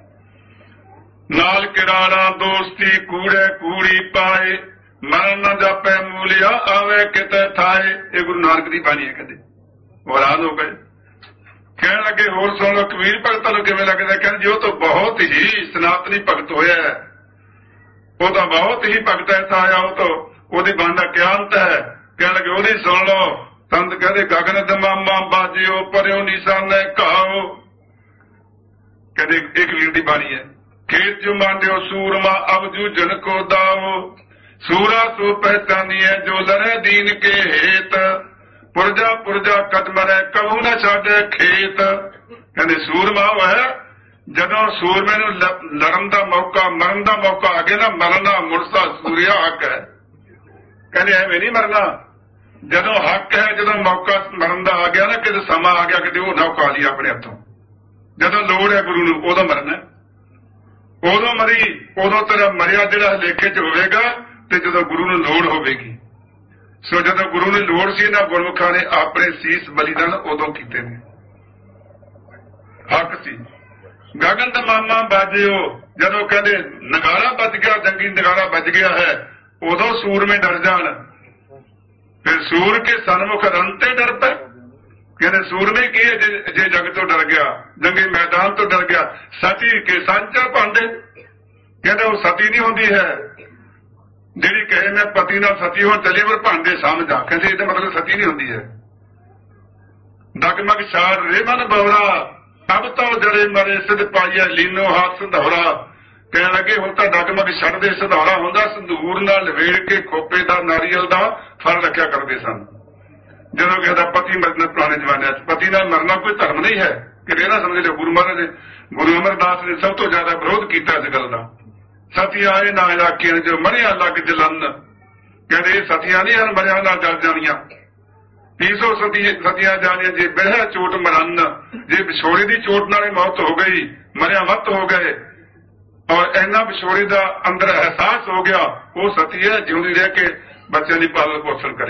नाल किराना दोस्ती कूड़े कूड़ी पाए, मरण न जापे मूलिया आवे किते थाए। ये गुरु नानक दी बाणी है। कहते हैरान हो गए, कहने लगे होर सुन लो कबीर भगतां नूं किवें लगदा? कहंदे जी वो तो बहुत ही सनातनी भगत होया है, वो तो बहुत ही भगत ऐसा आया, वो तो ओदी बाणी दा क्या अंत है? कहने लगे ओदी सुन लो। संत कहते गगन दमामा बाजियो परयो निशाने घाओ। कहते एक वीर दी बाणी है, खेत जो मांडियो सूरमा अब जूझन को दाओ। सूरा सो पहचानिए जो लड़े दीन के हेत, पुरजा पुरजा कदम रे कबू न छाड़े खेत। ਕਹਿੰਦੇ ਸੂਰਮਾ ਉਹ ਹੈ ਜਦੋਂ ਸੂਰਮੇ ਨੂੰ ਲੜਨ ਦਾ ਮੌਕਾ, ਮਰਨ ਦਾ ਮੌਕਾ ਆ ਗਿਆ ਨਾ, ਮਰਨਾ ਮੁਰਸਾ ਸੂਰਿਆ ਹੱਕ ਹੈ। ਕਹਿੰਦੇ ਐਵੇਂ ਨਹੀਂ ਮਰਨਾ, ਜਦੋਂ ਹੱਕ ਹੈ, ਜਦੋਂ ਮੌਕਾ ਮਰਨ ਦਾ ਆ ਗਿਆ ਨਾ, ਕਿਤੇ ਸਮਾਂ ਆ ਗਿਆ ਕਿਤੇ ਉਹ ਨਾ ਉਕਾ ਲਈ ਆਪਣੇ ਹੱਥੋਂ, ਜਦੋਂ ਲੋੜ ਹੈ ਗੁਰੂ ਨੂੰ ਉਦੋਂ ਮਰਨਾ, ਉਦੋਂ ਮਰੀ, ਉਦੋਂ ਤੇਰਾ ਮਰਿਆ ਜਿਹੜਾ ਲੇਖੇ 'ਚ ਹੋਵੇਗਾ ਤੇ ਜਦੋਂ ਗੁਰੂ ਨੂੰ ਲੋੜ ਹੋਵੇਗੀ। ਸੋ ਜਦੋਂ ਗੁਰੂ ਨੂੰ ਲੋੜ ਸੀ ਨਾ, ਗੁਰਮੁਖਾਂ ਨੇ ਆਪਣੇ ਸੀਸ ਬਲੀਦਾਨ ਉਦੋਂ ਕੀਤੇ ਨੇ, ਹੱਕ ਸੀ। ਗਗਨ ਤਮਾਮਾ ਬਾਜਿਓ, ਜਦੋਂ ਕਹਿੰਦੇ ਨਗਾਰਾ ਵੱਜ ਗਿਆ, ਜੰਗੀ ਨਗਾਰਾ ਵੱਜ ਗਿਆ ਹੈ, ਉਦੋਂ ਸੂਰਮੇ ਡਰ ਜਾਣ। ਫਿਰ ਸੂਰ ਕੇ ਸਨਮੁਖ ਰਨ ਤੇ ਡਰ ਪਏ। ਕਹਿੰਦੇ ਸੂਰਮੇ ਕੀ ਜੇ ਜਗ ਤੋਂ ਡਰ ਗਿਆ, ਜੰਗੀ ਮੈਦਾਨ ਤੋਂ ਡਰ ਗਿਆ। ਸਤੀ ਕੇ ਸਾਂਚਾ ਭਾਂਡੇ, ਕਹਿੰਦੇ ਉਹ ਸਤੀ ਨਹੀਂ ਹੁੰਦੀ ਹੈ ਜਿਹੜੀ ਕਹੇ ਮੈਂ ਪਤੀ ਨਾਲ ਸਤੀ ਹੋਣ ਚੱਲੀ ਪਰ ਭਾਂਡੇ ਸਮਝਾ, ਕਹਿੰਦੇ ਇਹਦਾ ਮਤਲਬ ਸਤੀ ਨਹੀਂ ਹੁੰਦੀ ਹੈ। ਡਗਮਗ ਛਾੜ ਰੇ ਮਨ ਬਵਰਾ, ਅਬ ਤਾਂ ਜਰੇ ਮਰੇ ਸਿਧ ਪਾਈਆ ਲੀਨੋ ਹੱਥ ਸੰਧੌਰਾ। ਕਹਿਣ ਲੱਗੇ ਹੁਣ ਤਾਂ ਡਗਮਗ ਛੱਡਦੇ, ਸੰਧੌਰਾ ਹੁੰਦਾ ਸੰਧੂਰ ਨਾਲ ਲਵੇੜ ਕੇ ਖੋਪੇ ਦਾ ਨਾਰੀਅਲ ਦਾ ਫਲ ਰੱਖਿਆ ਕਰਦੇ ਸਨ। ਜਦੋਂ ਕਿਸੇ ਦਾ ਪਤੀ ਮਰਨਾ, ਪੁਰਾਣੇ ਜ਼ਮਾਨਿਆਂ 'ਚ ਪਤੀ ਨਾਲ ਮਰਨਾ ਕੋਈ ਧਰਮ ਨਹੀਂ ਹੈ ਕਿ ਇਹ ਨਾ ਸਮਝ ਲਿਓ। ਗੁਰੂ ਮਹਾਰਾਜ ਨੇ, ਗੁਰੂ ਅਮਰਦਾਸ ਨੇ ਸਭ ਤੋਂ ਜ਼ਿਆਦਾ ਵਿਰੋਧ ਕੀਤਾ ਇਸ ਗੱਲ ਦਾ। ਸਤੀਆਂ ਇਹ ਨਾ ਇਲਾਕੇ ਜੋ ਮਰਿਆ ਲੱਗ ਜਲਨ, ਕਹਿੰਦੇ ਇਹ ਸਤੀਆਂ ਨਹੀਂ ਹਨ, ਮਰਿਆ ਨਾਲ ਜਲ ਜਾਣੀਆਂ। 300 ਸਤੀਆਂ ਜਾਣੀਆਂ ਜੇ ਬਿਰਹਾ ਚੋਟ ਮਰਨ, ਜੇ ਵਿਛੋੜੇ ਦੀ ਚੋਟ ਨਾਲੇ ਮੌਤ ਹੋ ਗਈ, ਮਰਿਆ ਮੱਤ ਹੋ ਗਏ ਔਰ ਇੰਨਾ ਵਿਛੋੜੇ ਦਾ ਅੰਦਰ ਅਹਿਸਾਸ ਹੋ ਗਿਆ, ਉਹ ਸਤੀ ਹੈ ਜਿਉਂਦੀ ਰਹਿ ਕੇ ਬੱਚਿਆਂ ਦੀ ਪਾਲਣ ਪੋਸ਼ਣ ਕਰੇ।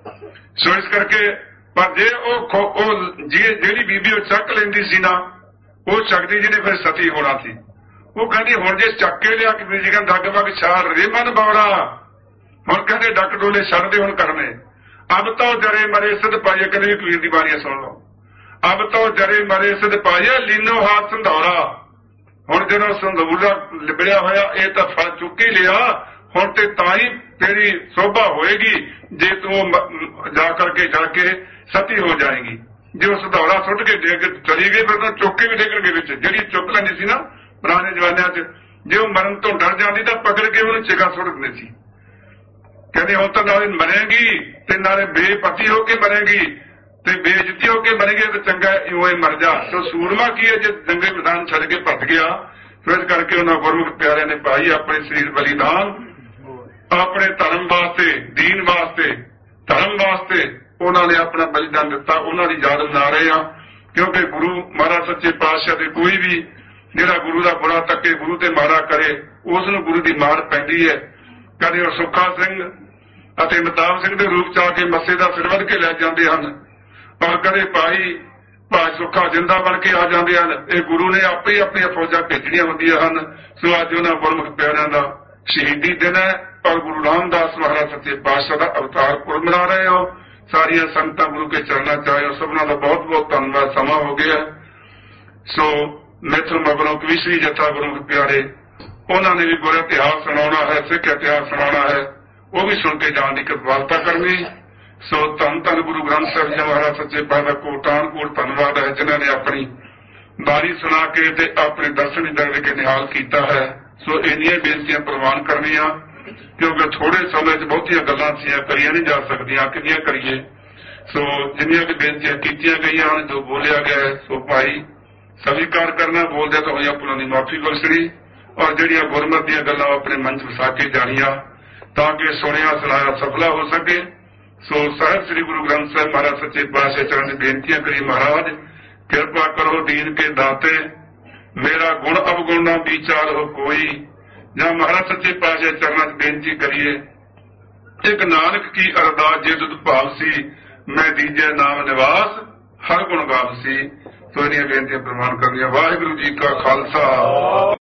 ਸੋ ਇਸ ਕਰਕੇ ਪਰ ਜੇ ਉਹ ਜਿਹੜੀ ਬੀਬੀ ਉਹ ਚੱਕ ਲੈਂਦੀ ਸੀ ਨਾ, ਉਹ ਚੱਕਦੀ ਜਿਹਨੇ ਫਿਰ ਸਤੀ ਹੋਣਾ ਸੀ। ਉਹ ਕਹਿੰਦੀ ਹੁਣ ਜੇ ਚੱਕ ਕੇ ਲਿਆ ਕਿ ਜੀ ਕਹਿੰਦਾ ਡੱਗ ਵਗ ਛਾਰ ਰੇ ਮਨ ਬਵਰਾ, ਹੁਣ ਕਹਿੰਦੇ ਡੱਕ ਡੋਲੇ ਛੱਡਦੇ ਹੁਣ ਕਰਨੇ। ਅਬ ਤਾਂ ਜਰੇ ਮਰੇ ਸਿਧ ਪਾਈਏ, ਕਹਿੰਦੇ ਕਬੀਰ ਦੀ ਬਾਣੀਆਂ ਸੁਣ ਲਓ। ਅਬ ਤਾਂ ਜਰੇ ਮਰੇ ਸਿਧ ਪਾਈਏ ਲੀਨੋ ਹਾਥ ਸੰਧੌਰਾ। ਹੁਣ ਜਦੋਂ ਸੰਧੂਰਾ ਲਿਬੜਿਆ ਹੋਇਆ, ਇਹ ਤਾਂ ਫਲ ਚੁੱਕ ਹੀ ਲਿਆ, ਹੁਣ ਤੇ ਤਾਂ ਹੀ ਤੇਰੀ ਸੋਭਾ ਹੋਏਗੀ ਜੇ ਤੂੰ ਜਾ ਕਰਕੇ ਜਾ ਕੇ ਸਤੀ ਹੋ ਜਾਏਗੀ। ਜੇ ਉਹ ਸੰਧੌਰਾ ਸੁੱਟ ਕੇ ਡੇਗ ਚਲੀ ਗਈ ਫਿਰ ਤਾਂ ਚੁੱਕ ਕੇ ਵੀ ਡੇਗਣਗੇ ਵਿੱਚ। ਜਿਹੜੀ ਚੁੱਕ ਲੈਂਦੀ ਸੀ ਨਾ ਪੁਰਾਣੇ ਜ਼ਮਾਨਿਆਂ 'ਚ, ਜੇ ਉਹ ਮਰਨ ਤੋਂ ਡਰ ਜਾਂਦੀ ਤਾਂ ਪਕੜ ਕੇ ਉਹਨੂੰ ਚਿਗਾ ਸੁੱਟ ਦਿੰਦੇ ਸੀ। ਕਹਿੰਦੇ ਹੁਣ ਤਾਂ ਨਾਲੇ ਮਰੇਗੀ ਤੇ ਨਾਲੇ ਬੇਪਤੀ ਹੋ ਕੇ ਮਰੇਗੀ ਤੇ ਬੇਇੱਜ਼ਤੀ ਹੋ ਕੇ ਮਰੇਗੀ, ਤੇ ਚੰਗਾ ਇਉਂ ਹੀ ਮਰ ਜਾ। ਸੋ ਸੂਰਮਾ ਕੀ ਹੈ ਜੇ ਜੰਗੇ ਮੈਦਾਨ ਛੱਡ ਕੇ ਭੱਜ ਗਿਆ। ਫਿਰ ਕਰਕੇ ਉਹਨਾਂ ਗੁਰਮੁਖ ਪਿਆਰਿਆਂ ਨੇ ਪਾਈ ਆਪਣੇ ਸਰੀਰ ਬਲੀਦਾਨ, ਆਪਣੇ ਧਰਮ ਵਾਸਤੇ, ਦੀਨ ਵਾਸਤੇ, ਧਰਮ ਵਾਸਤੇ ਉਹਨਾਂ ਨੇ ਆਪਣਾ ਬਲੀਦਾਨ ਦਿੱਤਾ। ਉਹਨਾਂ ਦੀ ਯਾਦ ਮਨਾ ਰਹੇ ਆ, ਕਿਉਂਕਿ ਗੁਰੂ ਮਹਾਰਾਜ ਸੱਚੇ ਪਾਤਸ਼ਾਹ ਦੇ ਕੋਈ ਵੀ ਜਿਹੜਾ ਗੁਰੂ ਦਾ ਬੁਰਾ ਤੱਕੇ, ਗੁਰੂ ਤੇ ਮਾੜਾ ਕਰੇ, ਉਸ ਨੂੰ ਗੁਰੂ ਦੀ ਮਾਰ ਪੈਂਦੀ ਹੈ। ਕਦੇ ਉਹ ਸੁੱਖਾ ਸਿੰਘ ਅਤੇ ਮਤਾਬ ਸਿੰਘ ਦੇ ਰੂਪ 'ਚ ਆ ਕੇ ਮੱਸੇ ਦਾ ਸਿਰ ਵੱਧ ਕੇ ਲੈ ਜਾਂਦੇ ਹਨ, ਔਰ ਕਦੇ ਭਾਈ ਸੁੱਖਾ ਜਿੰਦਾ ਬਣ ਕੇ ਆ ਜਾਂਦੇ ਹਨ। ਇਹ ਗੁਰੂ ਨੇ ਆਪੇ ਹੀ ਆਪਣੀਆਂ ਫੌਜਾਂ ਭੇਜਣੀਆਂ ਹੁੰਦੀਆਂ ਹਨ। ਸੋ ਅੱਜ ਉਹਨਾਂ ਗੁਰਮੁਖ ਪਿਆਰਿਆਂ ਦਾ ਸ਼ਹੀਦੀ ਦਿਨ ਹੈ, ਔਰ ਗੁਰੂ ਰਾਮਦਾਸ ਮਹਾਰਾਜ ਸੱਚੇ ਪਾਤਸ਼ਾਹ ਦਾ ਅਵਤਾਰ ਪੁਰਬ ਮਨਾ ਰਹੇ ਹੋ। ਸਾਰੀਆਂ ਸੰਗਤਾਂ ਗੁਰੂ ਕੇ ਚਰਨਾਂ 'ਚ ਆਏ ਹੋ, ਸਭਨਾਂ ਦਾ ਬਹੁਤ ਬਹੁਤ ਧੰਨਵਾਦ। ਸਮਾਂ ਹੋ ਗਿਆ। ਸੋ ਮੈਥੋਂ ਮਗਰੋਂ ਕਵੀਸ਼ਰੀ ਜਥਾ ਗੁਰਮੁਖ ਪਿਆਰੇ, ਉਹਨਾਂ ਨੇ ਵੀ ਗੁਰ ਇਤਿਹਾਸ ਸੁਣਾਉਣਾ ਹੈ, ਸਿੱਖ ਇਤਿਹਾਸ ਸੁਣਾਉਣਾ ਹੈ, ਉਹ ਵੀ ਸੁਣ ਕੇ ਜਾਣ ਦੀ ਕਿਰਪਾਲਤਾ ਕਰਨੀ। ਸੋ ਧੰਨ ਧੰਨ ਗੁਰੂ ਗ੍ਰੰਥ ਸਾਹਿਬ ਜੀ ਮਹਾਰਾਜ ਸੱਚੇ ਪਾਤਸ਼ਾਹ ਕੋਟਾਨ ਕੋਟ ਧੰਨਵਾਦ ਹੈ, ਜਿਨ੍ਹਾਂ ਨੇ ਆਪਣੀ ਬਾਣੀ ਸੁਣਾ ਕੇ ਤੇ ਆਪਣੇ ਦਰਸ਼ਨ ਦੇ ਕੇ ਨਿਹਾਲ ਕੀਤਾ ਹੈ। ਸੋ ਇੰਨੀਆਂ ਬੇਨਤੀਆਂ ਪ੍ਰਵਾਨ ਕਰਨੀਆਂ, ਕਿਉਂਕਿ ਥੋੜੇ ਸਮੇਂ 'ਚ ਬਹੁਤੀਆਂ ਗੱਲਾਂ ਸੀਆਂ ਕਰੀਆਂ ਨਹੀਂ ਜਾ ਸਕਦੀਆਂ, ਕਿੰਨੀਆਂ ਕਰੀਏ। ਸੋ ਜਿੰਨੀਆਂ ਵੀ ਬੇਨਤੀਆਂ ਕੀਤੀਆਂ ਗਈਆਂ ਹਨ, ਜੋ ਬੋਲਿਆ ਗਿਆ, ਸੋ ਭਾਈ ਸਵੀਕਾਰ ਕਰਨਾ, ਬੋਲਦਿਆਂ ਤਾਂ ਹੋਈਆਂ ਪੁਲਾਂ ਦੀ ਮਾਫੀ ਗੁਰਸਰੀ, ਔਰ ਜਿਹੜੀਆਂ ਗੁਰਮਤਿ ਦੀਆਂ ਗੱਲਾਂ ਆਪਣੇ ਮਨ 'ਚ ਵਸਾ ਕੇ ਜਾਣੀਆਂ ਤਾਂ ਕਿ ਸੁਣਿਆ ਸੁਣਾਇਆ ਸਫਲਾ ਹੋ ਸਕੇ। ਸੋ ਸਾਹਿਬ ਸ੍ਰੀ ਗੁਰੂ ਗ੍ਰੰਥ ਸਾਹਿਬ ਮਹਾਰਾਜ ਸੱਚੇ ਪਾਤਸ਼ਾਹ ਚਰਨ ਦੀ ਬੇਨਤੀਆਂ ਕਰੀ, ਮਹਾਰਾਜ ਕਿਰਪਾ ਕਰੋ ਦੀਨ ਕੇ ਦਾਤੇ, ਮੇਰਾ ਗੁਣ ਅਵਗੁਣ ਨਾ ਵਿਚਾਰ ਹੋ ਕੋਈ। ਜਾਂ ਮਹਾਰਾਜ ਸੱਚੇ ਪਾਤਸ਼ਾਹ ਚਰਨਾਂ 'ਚ ਬੇਨਤੀ ਕਰੀਏ, ਇੱਕ ਨਾਨਕ ਕੀ ਅਰਦਾਸ ਜੇ ਦੁੱਧ ਭਾਵ ਸੀ, ਮੈਂ ਦੀਜੇ ਨਾਮ ਨਿਵਾਸ ਹਰ ਗੁਣ ਗਾਵ ਸੀ। ਸੋ ਇਹਨੀਆਂ ਬੇਨਤੀਆਂ ਪ੍ਰਵਾਨ ਕਰਨੀਆਂ। ਵਾਹਿਗੁਰੂ ਜੀ ਕਾ ਖਾਲਸਾ।